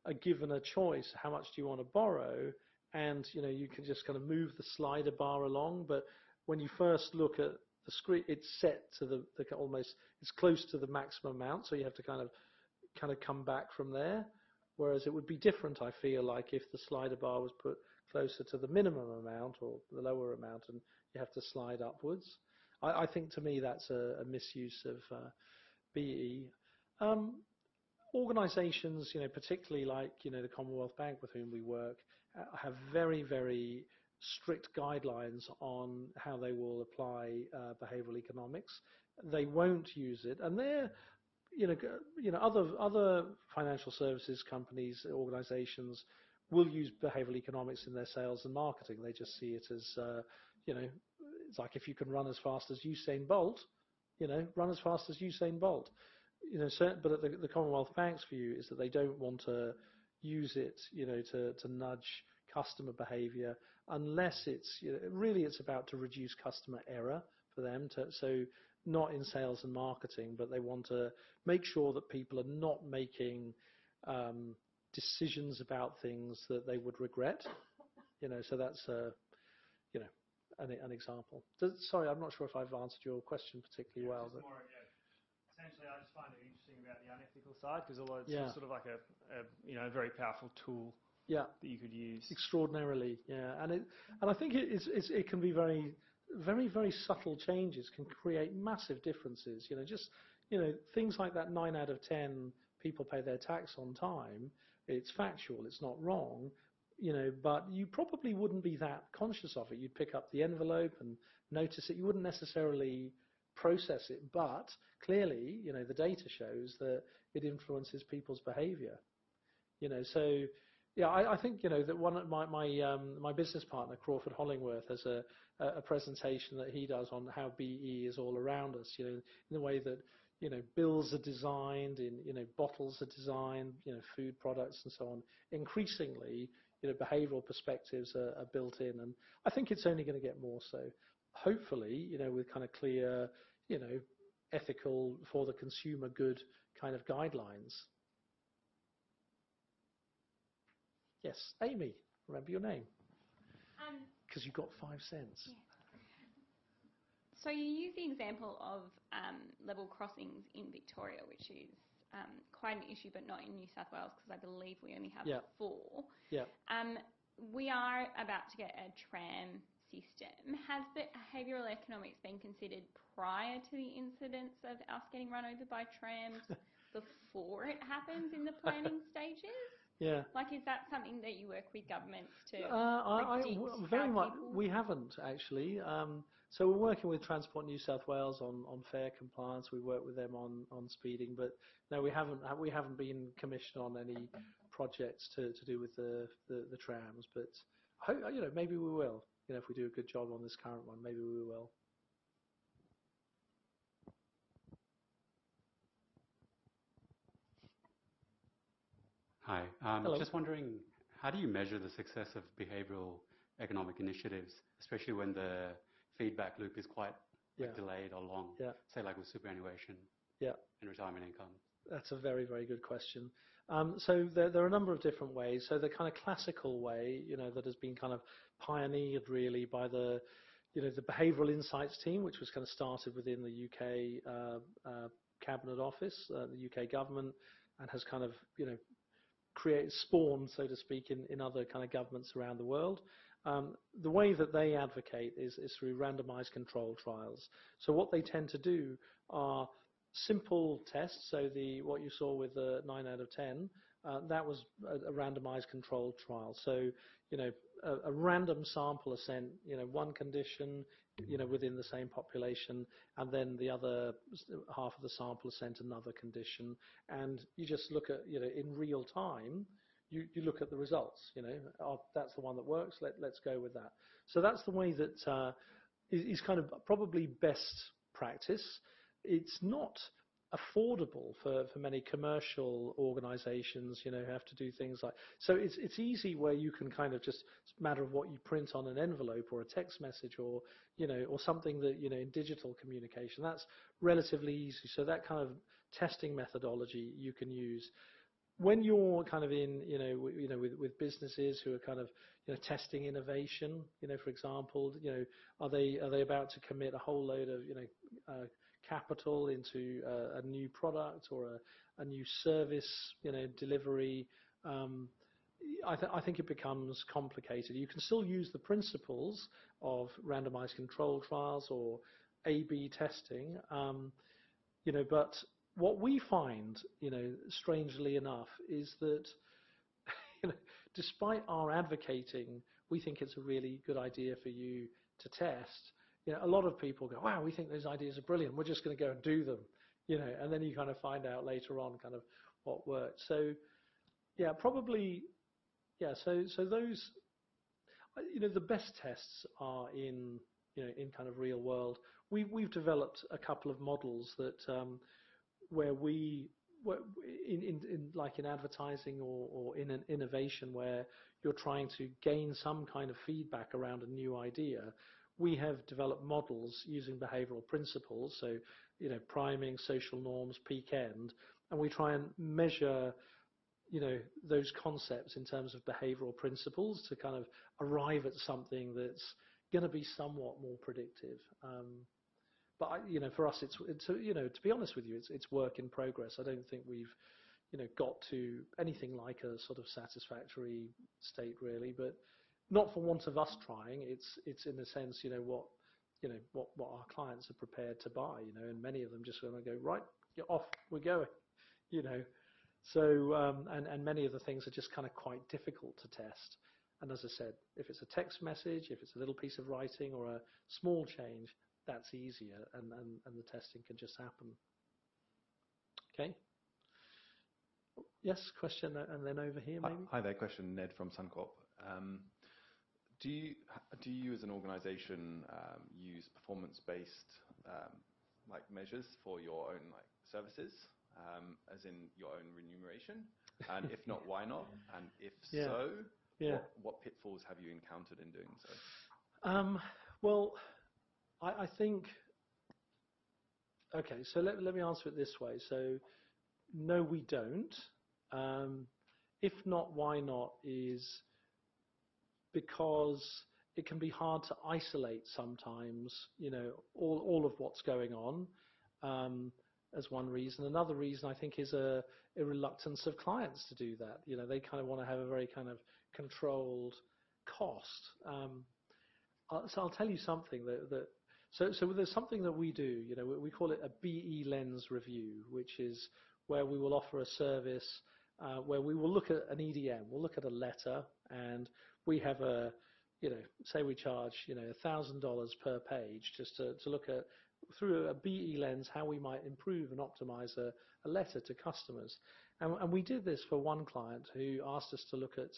are given a choice, how much do you want to borrow? And, you know, you can just kind of move the slider bar along. But when you first look at the screen, it's set to the, the almost, it's close to the maximum amount. So you have to kind of, kind of come back from there. Whereas it would be different, I feel like, if the slider bar was put closer to the minimum amount or the lower amount and you have to slide upwards. I, I think to me that's a, a misuse of uh, B E. Um, organisations, you know, particularly like, you know, the Commonwealth Bank with whom we work, uh, have very, very strict guidelines on how they will apply uh, behavioural economics. They won't use it, and they're, you know, you know, other other financial services companies, organisations will use behavioural economics in their sales and marketing. They just see it as, uh, you know, it's like if you can run as fast as Usain Bolt, you know, run as fast as Usain Bolt. You know, so, but the, the Commonwealth Bank's view is that they don't want to use it, you know, to, to nudge customer behaviour unless it's, you know, really it's about to reduce customer error for them. To, so not in sales and marketing, but they want to make sure that people are not making um, decisions about things that they would regret. You know, so that's a, you know, an, an example. Does, sorry, I'm not sure if I've answered your question particularly yeah, well. But more, yeah. Essentially, I just find it interesting about the unethical side because although it's Yeah. sort of like a, a you know very powerful tool Yeah, that you could use. extraordinarily. Yeah, and it and I think it, it's, it's, it can be very, very, very subtle changes can create massive differences. You know, just you know things like that. Nine out of ten people pay their tax on time. It's factual. It's not wrong. You know, but you probably wouldn't be that conscious of it. You'd pick up the envelope and notice it. You wouldn't necessarily process it, but clearly, you know, the data shows that it influences people's behaviour. You know, so yeah, I, I think you know that one of my my um, my business partner Crawford Hollingworth has a a presentation that he does on how B E is all around us. You know, in the way that you know bills are designed, in you know bottles are designed, you know food products and so on. Increasingly, you know, behavioural perspectives are, are built in, and I think it's only going to get more so. Hopefully, you know, with kind of clear, you know, ethical for the consumer good kind of guidelines. Yes, Amy, remember your name. Because Um, you got five cents. yeah. So you use the example of um, level crossings in Victoria, which is um, quite an issue, but not in New South Wales, because I believe we only have Yeah. four. Yeah. Um, we are about to get a tram system. Has behavioural economics been considered prior to the incidents of us getting run over by trams before it happens in the planning stages? Yeah. Like, is that something that you work with governments to Uh, I, I, predict w- very how much. people... We haven't actually. Um, so we're working with Transport New South Wales on, on fare compliance. We work with them on, on speeding, but no, we haven't. We haven't been commissioned on any projects to, to do with the, the, the trams. But I hope, you know, maybe we will. You know, if we do a good job on this current one, maybe we will. Hi. Um, Hello. just wondering, how do you measure the success of behavioral economic initiatives, especially when the feedback loop is quite like, Yeah. delayed or long? Yeah. Say like with superannuation Yeah. and retirement income. That's a very, very good question. Um, so there, there are a number of different ways. So the kind of classical way, you know, that has been kind of pioneered really by the, you know, the Behavioural Insights team, which was kind of started within the U K uh, uh, Cabinet Office, uh, the U K government, and has kind of, you know, created, spawned, so to speak, in, in other kind of governments around the world. Um, the way that they advocate is, is through randomized control trials. So what they tend to do are simple tests. So the what you saw with the nine out of ten, uh, that was a, a randomized controlled trial. So you know a, a random sample is sent, you know one condition, you know within the same population, and then the other half of the sample is sent another condition, and you just look at you know in real time. You, you look at the results. You know oh, that's the one that works. Let let's go with that. So that's the way that uh, is, is kind of probably best practice. It's not affordable for, for many commercial organizations, you know, who have to do things like, so it's, it's easy where you can kind of just, it's a matter of what you print on an envelope or a text message or, you know, or something that, you know, in digital communication, that's relatively easy. So that kind of testing methodology you can use. when you're kind of in, you know, w- you know, with, with businesses who are kind of, you know, testing innovation, you know, for example, you know, are they are they about to commit a whole load of, you know, uh, capital into uh, a new product or a, a new service, you know, delivery? Um, I, th- I think it becomes complicated. You can still use the principles of randomized control trials or A B testing, um, you know, but what we find, you know, strangely enough, is that, you know, despite our advocating, we think it's a really good idea for you to test. You know, a lot of people go, wow, we think those ideas are brilliant. We're just going to go and do them, you know, and then you kind of find out later on kind of what worked. So, yeah, probably, yeah. So, so those, you know, the best tests are in, you know, in kind of real world. We we've developed a couple of models that. Um, where we, in, in, in like in advertising or, or in an innovation where you're trying to gain some kind of feedback around a new idea, we have developed models using behavioral principles, so, you know, priming, social norms, peak end, and we try and measure, you know, those concepts in terms of behavioral principles to kind of arrive at something that's going to be somewhat more predictive. Um, But I, you know, for us, it's, it's you know, to be honest with you, it's it's work in progress. I don't think we've, you know, got to anything like a sort of satisfactory state really, but not for want of us trying. It's it's in a sense, you know, what you know what what our clients are prepared to buy, you know, and many of them just want to go right, you're off, we're going, you know. So um, and and many of the things are just kind of quite difficult to test. And as I said, if it's a text message, if it's a little piece of writing or a small change, that's easier, and, and, and the testing can just happen. Okay. Yes, question, and then over here maybe. Hi there, question, Ned from Suncorp. Um, do you do you as an organisation um, use performance-based um, like measures for your own like services, um, as in your own remuneration? And if not, why not? And if yeah. so, yeah. What, what pitfalls have you encountered in doing so? Um, well. I think, okay, so let, let me answer it this way. So, no, we don't. Um, if not, why not is because it can be hard to isolate sometimes, you know, all, all of what's going on um, as one reason. Another reason, I think, is a, a reluctance of clients to do that. You know, they kind of want to have a very kind of controlled cost. Um, so I'll tell you something that, that So, so there's something that we do, you know, we call it a B E lens review, which is where we will offer a service uh, where we will look at an E D M, we'll look at a letter, and we have a, you know, say we charge, you know, one thousand dollars per page just to, to look at, through a B E lens, how we might improve and optimize a, a letter to customers. And, and we did this for one client who asked us to look at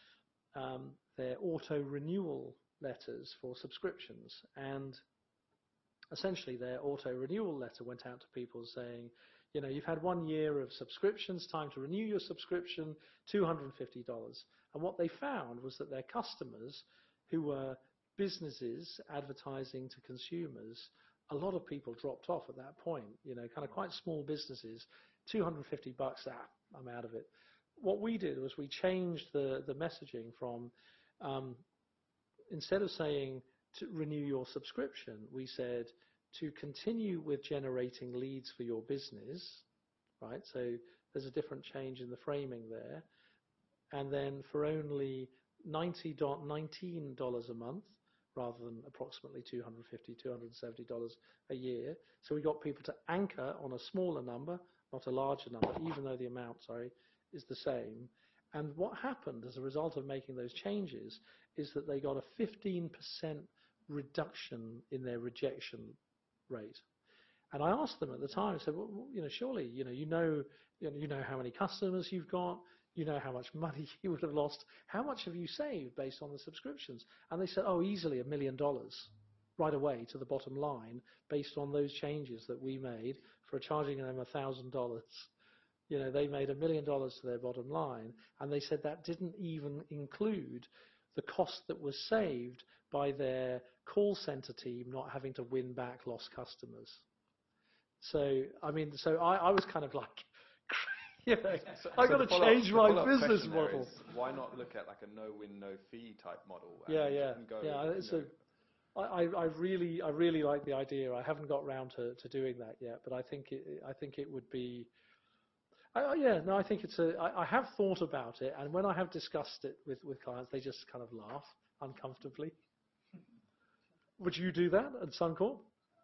um, their auto-renewal letters for subscriptions. And essentially, their auto-renewal letter went out to people saying, you know, you've had one year of subscriptions, time to renew your subscription, two hundred fifty dollars. And what they found was that their customers, who were businesses advertising to consumers, a lot of people dropped off at that point, you know, kind of quite small businesses, two hundred fifty bucks, ah, I'm out of it. What we did was we changed the, the messaging from, um, instead of saying, to renew your subscription, we said to continue with generating leads for your business, right? So there's a different change in the framing there. And then for only nineteen dollars a month, rather than approximately two hundred fifty dollars, two hundred seventy dollars a year. So we got people to anchor on a smaller number, not a larger number, even though the amount, sorry, is the same. And what happened as a result of making those changes is that they got a fifteen percent reduction in their rejection rate. And I asked them at the time, I said, well, you know, surely, you know, you know, you know, you know how many customers you've got, you know how much money you would have lost. How much have you saved based on the subscriptions? And they said, oh, easily a million dollars right away to the bottom line based on those changes that we made for charging them a thousand dollars. You know, they made a million dollars to their bottom line, and they said that didn't even include the cost that was saved by their call center team not having to win back lost customers. So, I mean, so I, I was kind of like, You know, So- I've so got the to follow-up- change the my follow-up business question there model. is, why not look at like a no-win, no-fee type model? and Yeah, you yeah, can go, yeah. you It's know, a, I, I I really, I really like the idea. I haven't got round to, to doing that yet, but I think it, I think it would be. I, I- yeah, no, I think it's a. I, I have thought about it, and when I have discussed it with, with clients, they just kind of laugh uncomfortably. Would you do that at Suncorp?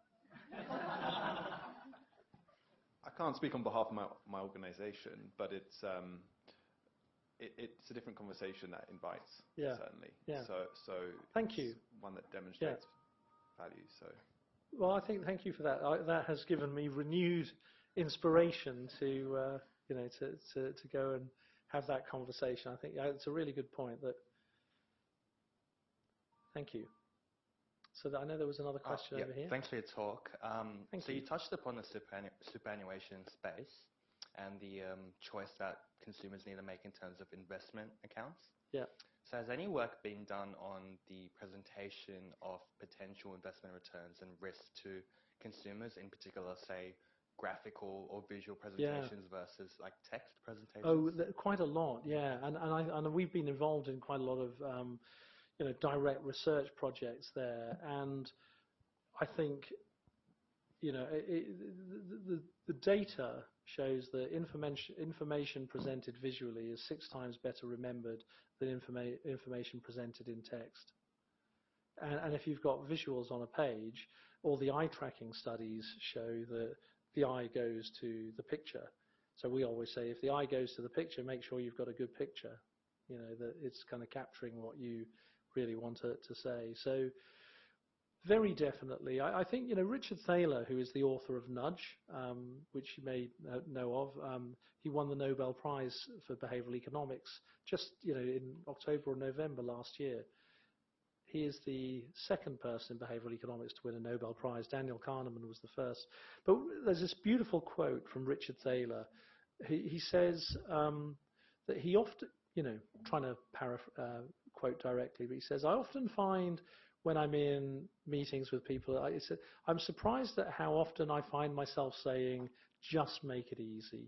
I can't speak on behalf of my, my organisation, but it's um, it, it's a different conversation that invites, Yeah. certainly. Yeah. So, so Thank it's you. one that demonstrates value. So, Well, I think thank you for that. I, that has given me renewed inspiration to uh, you know to, to to go and have that conversation. I think yeah, it's a really good point. That. Thank you. So that I know there was another question Uh, yeah, over here. Thanks for your talk. Um, Thank so you. you touched upon the superannu- superannuation space and the um, choice that consumers need to make in terms of investment accounts. Yeah. So has any work been done on the presentation of potential investment returns and risks to consumers, in particular, say, graphical or visual presentations versus like text presentations? Oh, th- quite a lot, yeah. And and, I, and we've been involved in quite a lot of um, you know direct research projects there, and I think you know it, it, the, the the data shows that information information presented visually is six times better remembered than informa- information presented in text. And, and if you've got visuals on a page, all the eye tracking studies show that the eye goes to the picture. So we always say if the eye goes to the picture, make sure you've got a good picture. You know, that it's kind of capturing what you really want it to say. So very definitely. I, I think, you know, Richard Thaler, who is the author of Nudge, um, which you may know of, um, he won the Nobel Prize for Behavioral Economics just, you know, in October or November last year. He is the second person in behavioral economics to win a Nobel Prize. Daniel Kahneman was the first. But there's this beautiful quote from Richard Thaler. He, he says um, that he often, you know, trying to paraph- uh, quote directly, but he says, I often find when I'm in meetings with people, I, it's a, I'm surprised at how often I find myself saying, just make it easy.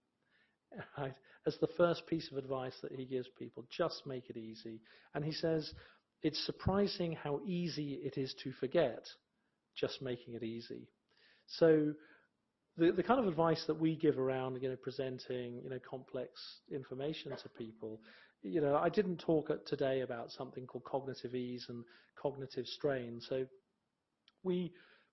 Right? As the first piece of advice that he gives people, just make it easy. And he says, it's surprising how easy it is to forget, just making it easy. So the the kind of advice that we give around, you know, presenting, you know, complex information to people, you know, I didn't talk today about something called cognitive ease and cognitive strain. So we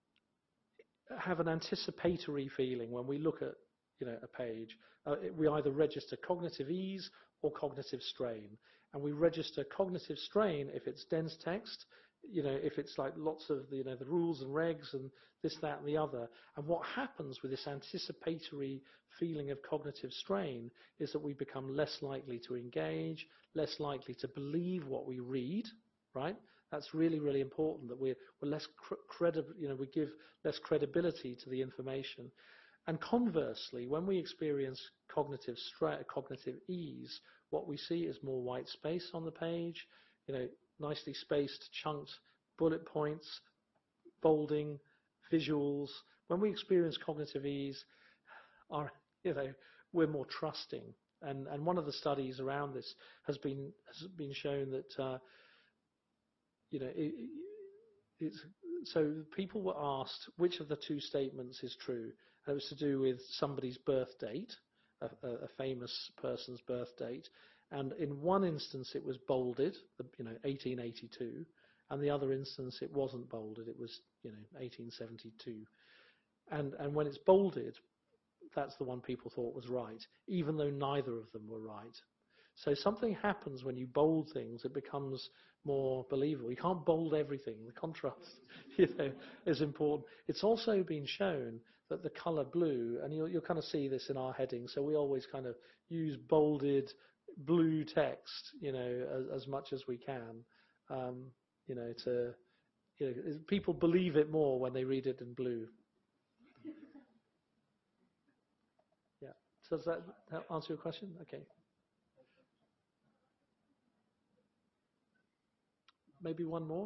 have an anticipatory feeling when we look at, you know, a page. Uh, we either register cognitive ease or cognitive strain. And we register cognitive strain if it's dense text, you know, if it's like lots of the, you know, the rules and regs and this, that, and the other. And what happens with this anticipatory feeling of cognitive strain is that we become less likely to engage, less likely to believe what we read, right? That's really, really important, that we're, we're less cr- credible, you know, we give less credibility to the information. And conversely, when we experience cognitive stra- cognitive ease, what we see is more white space on the page, you know, nicely spaced, chunked bullet points, bolding, visuals. When we experience cognitive ease, our, you know, we're more trusting. And and one of the studies around this has been has been shown that uh, you know it, it's so people were asked which of the two statements is true. And it was to do with somebody's birth date, a, a, a famous person's birth date, and in one instance it was bolded, the, you know, eighteen eighty-two, and the other instance it wasn't bolded, it was, you know, eighteen seventy-two. And and when it's bolded, that's the one people thought was right, even though neither of them were right. So something happens when you bold things, it becomes more believable. You can't bold everything. The contrast, you know, is important. It's also been shown that the colour blue, and you'll, you'll kind of see this in our heading, so we always kind of use bolded blue text, you know, as, as much as we can, um, you know, to, you know, people believe it more when they read it in blue. Yeah. So does that answer your question? Okay. Maybe one more?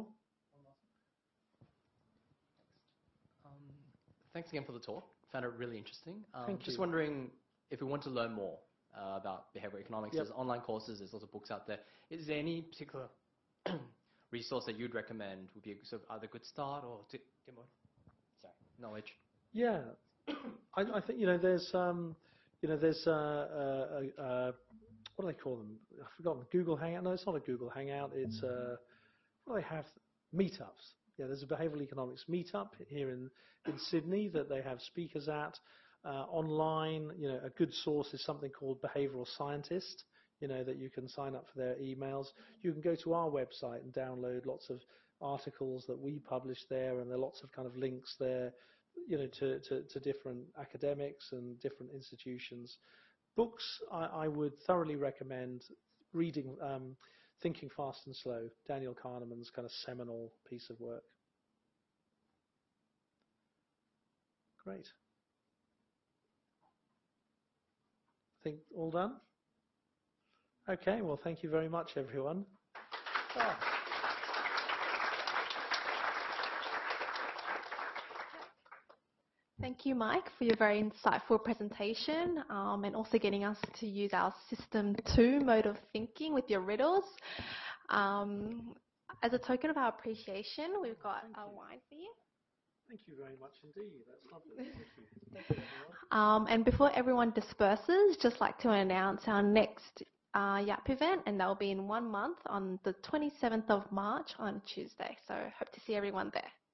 Um, thanks again for the talk. Found it really interesting. Um, Thank just you. wondering if we want to learn more, uh, about behavioral economics. Yep. There's online courses. There's lots of books out there. Is there any particular resource that you'd recommend would be a sort of either good start or to, sorry, knowledge? Yeah, I, I think you know there's um, you know there's uh, uh, uh, what do they call them? I've forgotten. Google Hangout. No, it's not a Google Hangout. It's uh, what do they have? Meetups. Yeah, there's a behavioural economics meetup here in in Sydney that they have speakers at. Uh, online, you know, a good source is something called Behavioural Scientist. You know, that you can sign up for their emails. You can go to our website and download lots of articles that we publish there, and there are lots of kind of links there, you know, to, to, to different academics and different institutions. Books, I, I would thoroughly recommend reading um, Thinking Fast and Slow, Daniel Kahneman's kind of seminal piece of work. Great. I think all done? Okay, well, thank you very much, everyone. Oh. Thank you, Mike, for your very insightful presentation um, and also getting us to use our System two mode of thinking with your riddles. Um, as a token of our appreciation, we've got Thank a you. wine for you. Thank you very much indeed. That's lovely. Thank you. Thank you, everyone. Um, and before everyone disperses, just like to announce our next uh, Y A P event, and that will be in one month on the twenty-seventh of March on Tuesday. So hope to see everyone there.